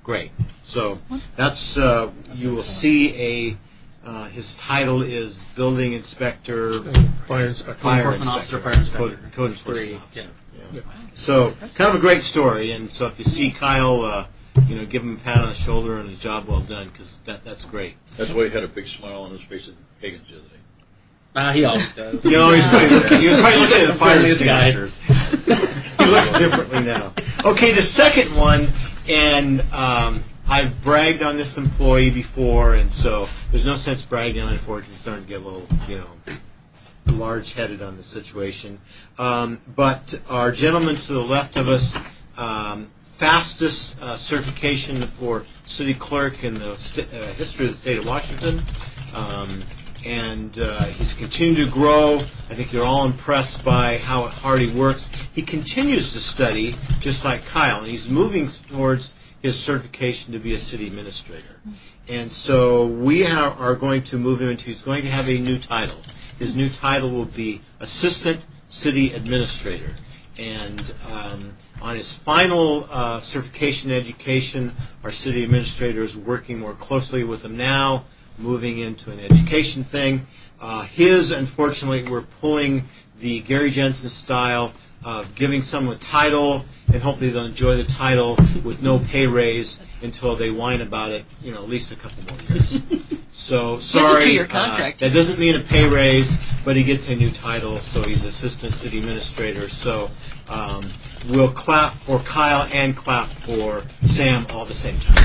great. So that's uh, you will see a. Uh, his title is Building Inspector, Fire Inspector, Fire Enforcement Inspector, Officer, Fire Inspector. Code, Code Enforcement Officer. Yeah. Yeah. So kind of a great story, and so if you see Kyle, uh, you know, give him a pat on the shoulder and a job well done, because that that's great. That's why he had a big smile on his face at Higgins the other day. Uh, he always does. You know, he's probably looking, he was probably looking at the fire Friendliest guy. extinguishers. He looks differently now. Okay, the second one, and um, I've bragged on this employee before, and so there's no sense bragging on it for it because it's starting to get a little, you know, large-headed on the situation. Um, but our gentleman to the left of us, um, fastest uh, certification for city clerk in the st- uh, history of the state of Washington. Um, and uh, he's continued to grow. I think you're all impressed by how hard he works. He continues to study, just like Kyle, and he's moving towards his certification to be a city administrator. And so we are, are going to move him into, he's going to have a new title. His new title will be Assistant City Administrator. And um, on his final uh, certification education, our city administrator is working more closely with him now, moving into an education thing. Uh, his, unfortunately, we're pulling the Gary Jensen style of giving someone a title, and hopefully they'll enjoy the title with no pay raise until they whine about it, you know, at least a couple more years. So, sorry, Yes, contract. Uh, that doesn't mean a pay raise, but he gets a new title, so he's Assistant City Administrator. So um, we'll clap for Kyle and clap for Sam all at the same time.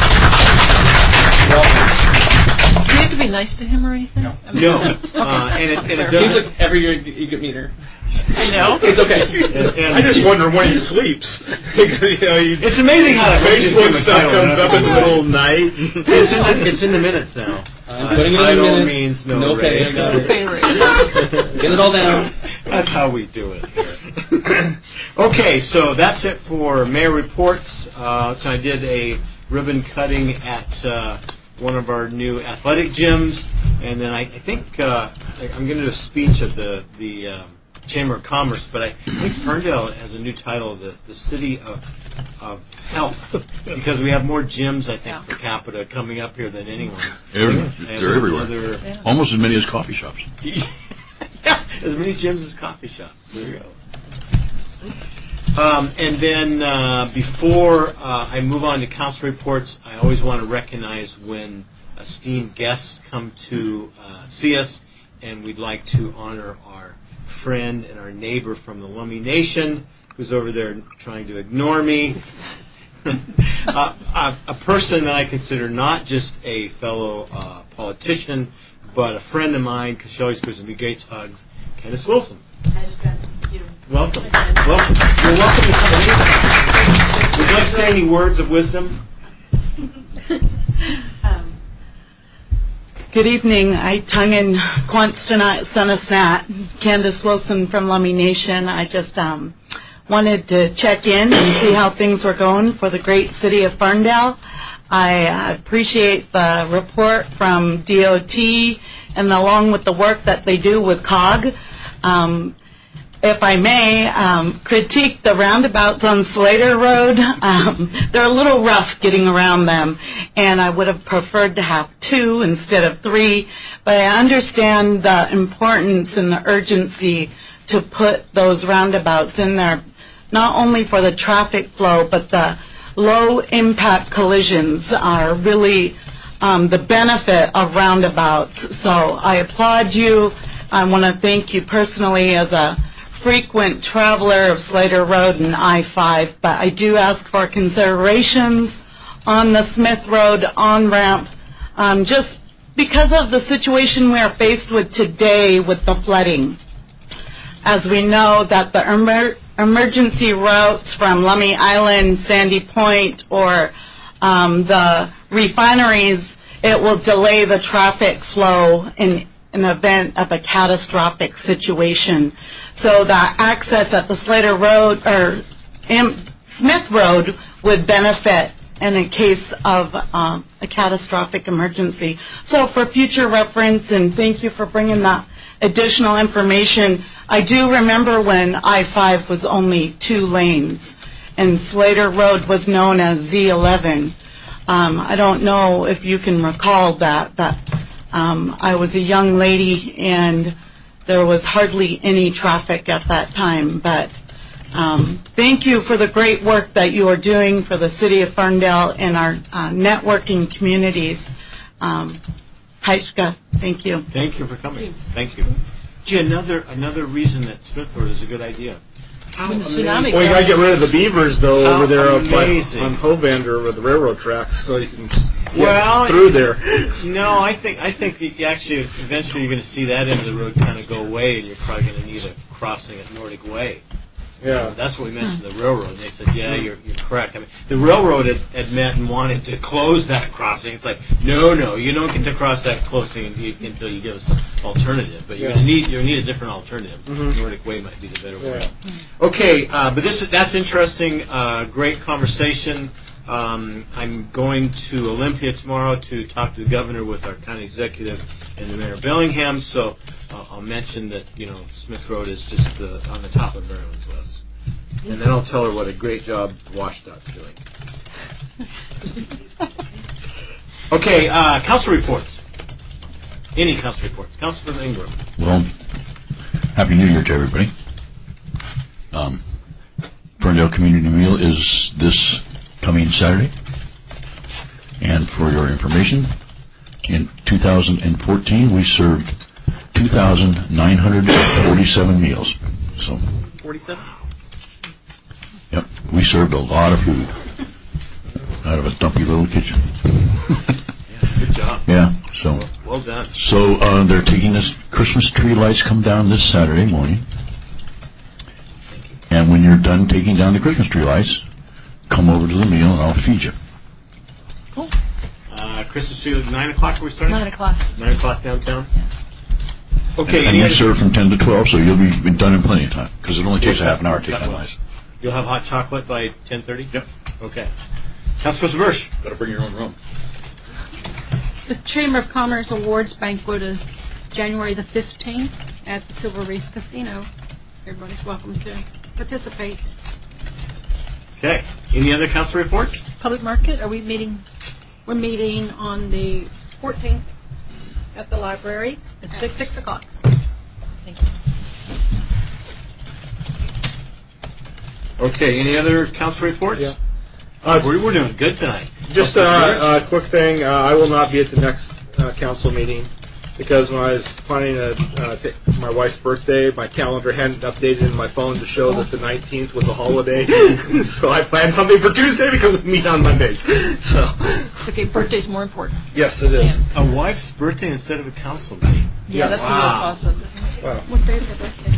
Do you have to be nice to him or anything? No. I mean, No. okay. Uh, and it, and it He's doesn't... like every year you get meter. I know. It's okay. And, and I just wonder when he sleeps. you know, you, it's amazing how that Facebook stuff comes up in the middle of the night. It's in the, it's in the minutes now. I'm Uh, putting it in the title minutes. means no, No pay. raise. I got it. Pay raise. Get it all down. That's how we do it here. Okay, so that's it for mayor reports. Uh, so I did a ribbon cutting at uh, one of our new athletic gyms, and then I, I think uh, I'm going to do a speech at the the um, Chamber of Commerce, but I think Ferndale has a new title, the the City of of Health, because we have more gyms, I think, Yeah. per capita coming up here than anyone. Every, And they're everywhere. other- Yeah. Almost as many as coffee shops. Yeah, as many gyms as coffee shops. There you go. Um, and then uh, before uh, I move on to council reports, I always want to recognize when esteemed guests come to uh, see us, and we'd like to honor our friend and our neighbor from the Lummi Nation, who's over there trying to ignore me. uh, a, a person that I consider not just a fellow uh, politician, but a friend of mine, because she always gives me great hugs, Candace Wilson. Welcome. Welcome. You're welcome to come in. Would you like to say any words of wisdom? Um, good evening. I tongue in Quanstanat Sunasnat, Candace Wilson from Lummi Nation. I just um, wanted to check in and see how things were going for the great city of Ferndale. I appreciate the report from D O T and along with the work that they do with C O G. Um, if I may, um, critique the roundabouts on Slater Road. Um, they're a little rough getting around them, and I would have preferred to have two instead of three, but I understand the importance and the urgency to put those roundabouts in there, not only for the traffic flow, but the low-impact collisions are really um, the benefit of roundabouts. So I applaud you. I want to thank you personally as a frequent traveler of Slater Road and I five, but I do ask for considerations on the Smith Road on-ramp, um, just because of the situation we are faced with today with the flooding. As we know that the emer- emergency routes from Lummi Island, Sandy Point, or um, the refineries, it will delay the traffic flow in an event of a catastrophic situation. So the access at the Slater Road or M- Smith Road would benefit in a case of um, a catastrophic emergency. So for future reference, and thank you for bringing that additional information, I do remember when I five was only two lanes and Slater Road was known as Z eleven. Um, I don't know if you can recall that, but um, I was a young lady and there was hardly any traffic at that time. But um, thank you for the great work that you are doing for the City of Ferndale and our uh, networking communities. Um, Heitschka, thank you. Thank you for coming. Thank you. Gee, another another reason that Smith Road is a good idea. How well, you got to get rid of the beavers, though, How over there up by, amazing. on Hovander with the railroad tracks, so you can get well, through there. No, I think I think that you actually eventually you're going to see that end of the road kind of go away, and you're probably going to need a crossing at Nordic Way. Yeah, that's what we mentioned. The railroad. And they said, yeah, you're you're correct. I mean, the railroad had, had met and wanted to close that crossing. It's like, no, no, you don't get to cross that crossing until you give us an alternative. But you're yeah. going to need you need a different alternative. Mm-hmm. Nordic Way might be the better way. Yeah. Okay, uh, but this that's interesting. Uh, great conversation. Um, I'm going to Olympia tomorrow to talk to the governor with our county executive and the mayor of Bellingham. So uh, I'll mention that you know Smith Road is just uh, on the top of Maryland's list, and then I'll tell her what a great job WashDOT's doing. Okay, uh, council reports. Any council reports? Councilman Ingram. Well, Happy New Year to everybody. Um, Ferndale Community Meal is this coming Saturday. And for your information, in two thousand fourteen, we served two thousand nine hundred forty-seven meals. So, forty-seven? Yep, we served a lot of food out of a dumpy little kitchen. Yeah, good job. Yeah, so. Well, well done. So uh, they're taking this Christmas tree lights come down this Saturday morning. And when you're done taking down the Christmas tree lights, come over to the meal and I'll feed you. Cool. Uh, Christmas tree at nine o'clock. Are we starting? Nine o'clock. Nine o'clock downtown. Okay. And, and we serve from ten to twelve, so you'll be done in plenty of time because it only takes a half an hour to take the lights. You'll have hot chocolate by ten thirty. Yep. Okay. Councilman Birch. Got to bring your own rum. The Chamber of Commerce Awards Banquet is January the fifteenth at the Silver Reef Casino. Everybody's welcome to participate. Okay. Any other council reports? Public market, are we meeting? We're meeting on the fourteenth at the library at six, six o'clock. Thank you. Okay. Any other council reports? Yeah. Uh, we're, we're doing good tonight. Just a uh, uh, quick thing. Uh, I will not be at the next uh, council meeting because when I was planning to uh, take my wife's birthday, my calendar hadn't updated in my phone to show that the nineteenth was a holiday. So I planned something for Tuesday because we meet on Mondays. So. Okay, birthday's more important. Yes, it is. A wife's birthday instead of a council meeting. Yeah, yes. that's Wow. a real toss-up, isn't it? Wow. What day is her birthday?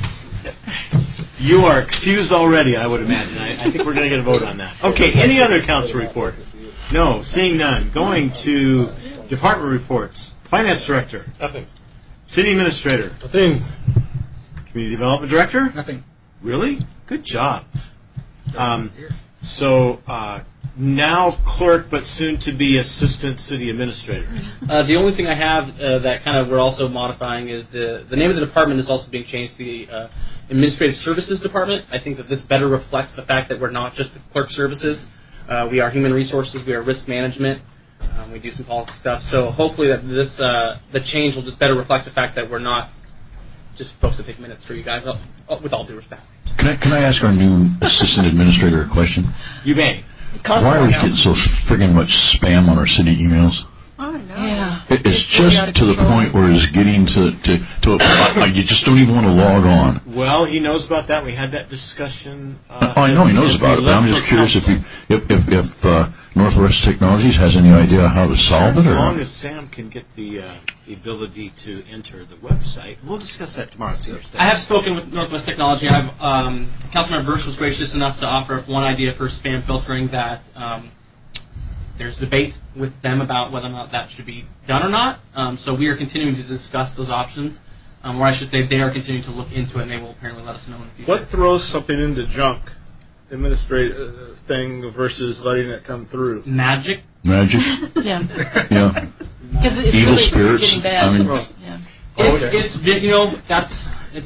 You are excused already, I would imagine. I, I think we're going to get a vote on that. Okay, any other council reports? No, seeing none. Going to department reports. Finance Director. Nothing. City Administrator. Nothing. Community Development Director. Nothing. Really? Good job. Um, so, uh, now clerk, but soon to be Assistant City Administrator. Uh, the only thing I have uh, that kind of we're also modifying is the the name of the department is also being changed to the uh, Administrative Services Department. I think that this better reflects the fact that we're not just the clerk services. Uh, we are human resources. We are risk management. Um, we do some policy stuff. So hopefully that this uh, the change will just better reflect the fact that we're not just folks that take minutes for you guys. Uh, with all due respect. Can I can I ask our new assistant administrator a question? You may. Why are we getting so friggin' much spam on our city emails? Oh, no. Yeah. It, it's just to the point where it's getting to to, to a, like you just don't even want to log on. Well, he knows about that. We had that discussion. Uh, oh, I know as, he knows about it, but I'm just curious if, you, if if if uh, Northwest Technologies has any idea how to solve as it, or as long as Sam can get the uh, the ability to enter the website, we'll discuss that tomorrow. See I have spoken with Northwest Technology. I've um, Councilmember Birch was gracious enough to offer up one idea for spam filtering that. Um, There's debate with them about whether or not that should be done or not. Um, so we are continuing to discuss those options, um, or I should say they are continuing to look into it, and they will apparently let us know in the future. What throws something into junk administrative uh, thing versus letting it come through? Magic. Magic. Yeah. Yeah. Because it's Evil really spirits. getting bad. I mean, yeah. It's, okay. it's you know that's it's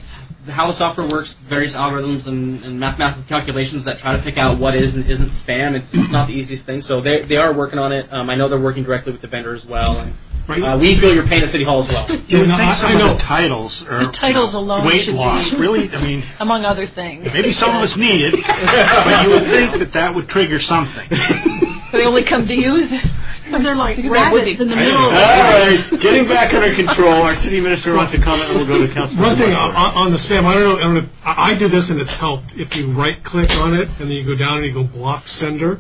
how the software works, various algorithms and, and mathematical calculations that try to pick out what is and isn't spam. It's, it's not the easiest thing. So they they are working on it. Um, I know they're working directly with the vendor as well. And, uh, we feel your pain at City Hall as well. You would Yeah, no, think I- some I of know. the titles are The titles alone weight should loss. be, Really, I mean, among other things. maybe some of us need it, but you would think that that would trigger something. They only come to use. They're like That would be- rabbits in the middle of All right, getting back under control. Our city administrator wants to comment, and we'll go to Councilman. One thing Marshall. on, on the spam, I don't know, I, don't know, I I do this and it's helped. If you right click on it and then you go down and you go block sender,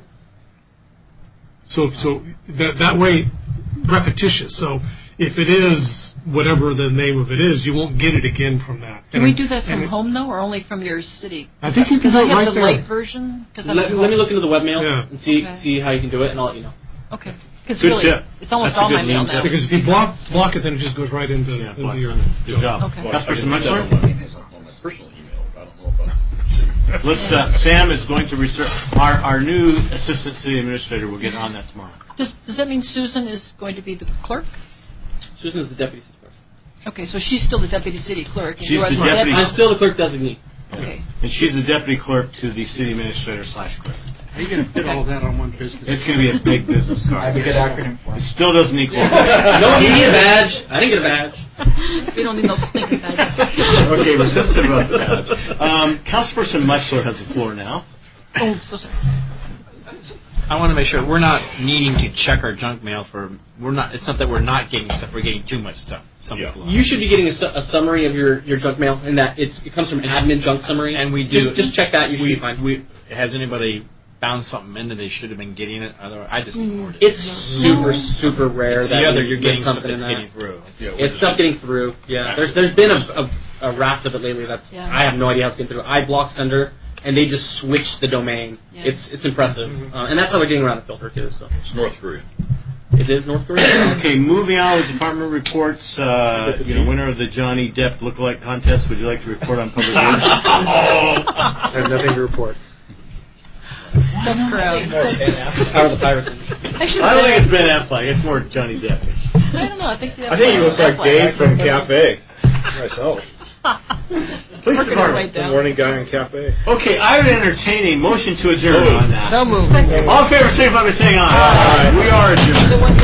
so so that that way repetitious. So if it is whatever the name of it is, you won't get it again from that. Can And- we do that from and it- home, though, or only from your city? I think you can Because do I it have right the there. light version. Cause I'm Let, at let me home. look into the webmail Yeah. and see Okay. see how you can do it, and I'll let you know. Okay. Because Good really, tip. it's almost That's a all good my mail lean tip. now. Because if you block block it, then it just goes right into, Yeah, into block your sender. Good job. Okay. Councilperson Muchler? personal email, but I don't know about Let's. Uh, Sam is going to research. Our our new assistant city administrator will get on that tomorrow. Does, does that mean Susan is going to be the clerk? Susan is the deputy city clerk. Okay, so she's still the deputy city clerk. and She's you are the deputy- I'm still the clerk designee. Okay. And she's the deputy clerk to the city administrator slash clerk. Are you going to fit all that on one business? It's going to be a big business card. I have a good acronym for it. It still doesn't equal. No, you need a badge. I didn't get a badge. We don't need no sneaker badges. Okay, we're sensitive about the badge. Um, Councilperson Muchler has the floor now. Oh, so sorry. I want to make sure we're not needing to check our junk mail for. We're not. It's not that we're not getting stuff. We're getting too much stuff. Some people are. You should be getting a, su- a summary of your, your junk mail, and that it's, it comes from admin junk summary. And we do. Just, just check that. You should we, be fine. We, has anybody found something in that they should have been getting it? Otherwise, I just ignored it. It's super, super rare It's that the other. you You're miss getting stuff something that's in that. getting through. It's stuff getting through. Yeah, there's there's been a, a, a raft of it lately. That's Yeah. I have no idea how it's getting through. I block sender, and they just switched the domain. Yeah. It's it's impressive, uh, and that's how they're getting around the filter too. So It's North Korea. it is North Korea. Okay, moving on with department reports. Uh, you know, winner of the Johnny Depp lookalike contest. Would you like to report on public works? I have nothing to report. Tough crowd. Power of the pirates. Actually, I don't think it's Ben Affleck. It's more Johnny Depp. I don't know. I think I think he looks like Dave from Cafe. Myself. Police Working his way department. The down. morning guy in Cafe. Okay, I would entertain a motion to adjourn on that. So moved. All in favor, signify by saying aye. Aye. We are adjourned. The one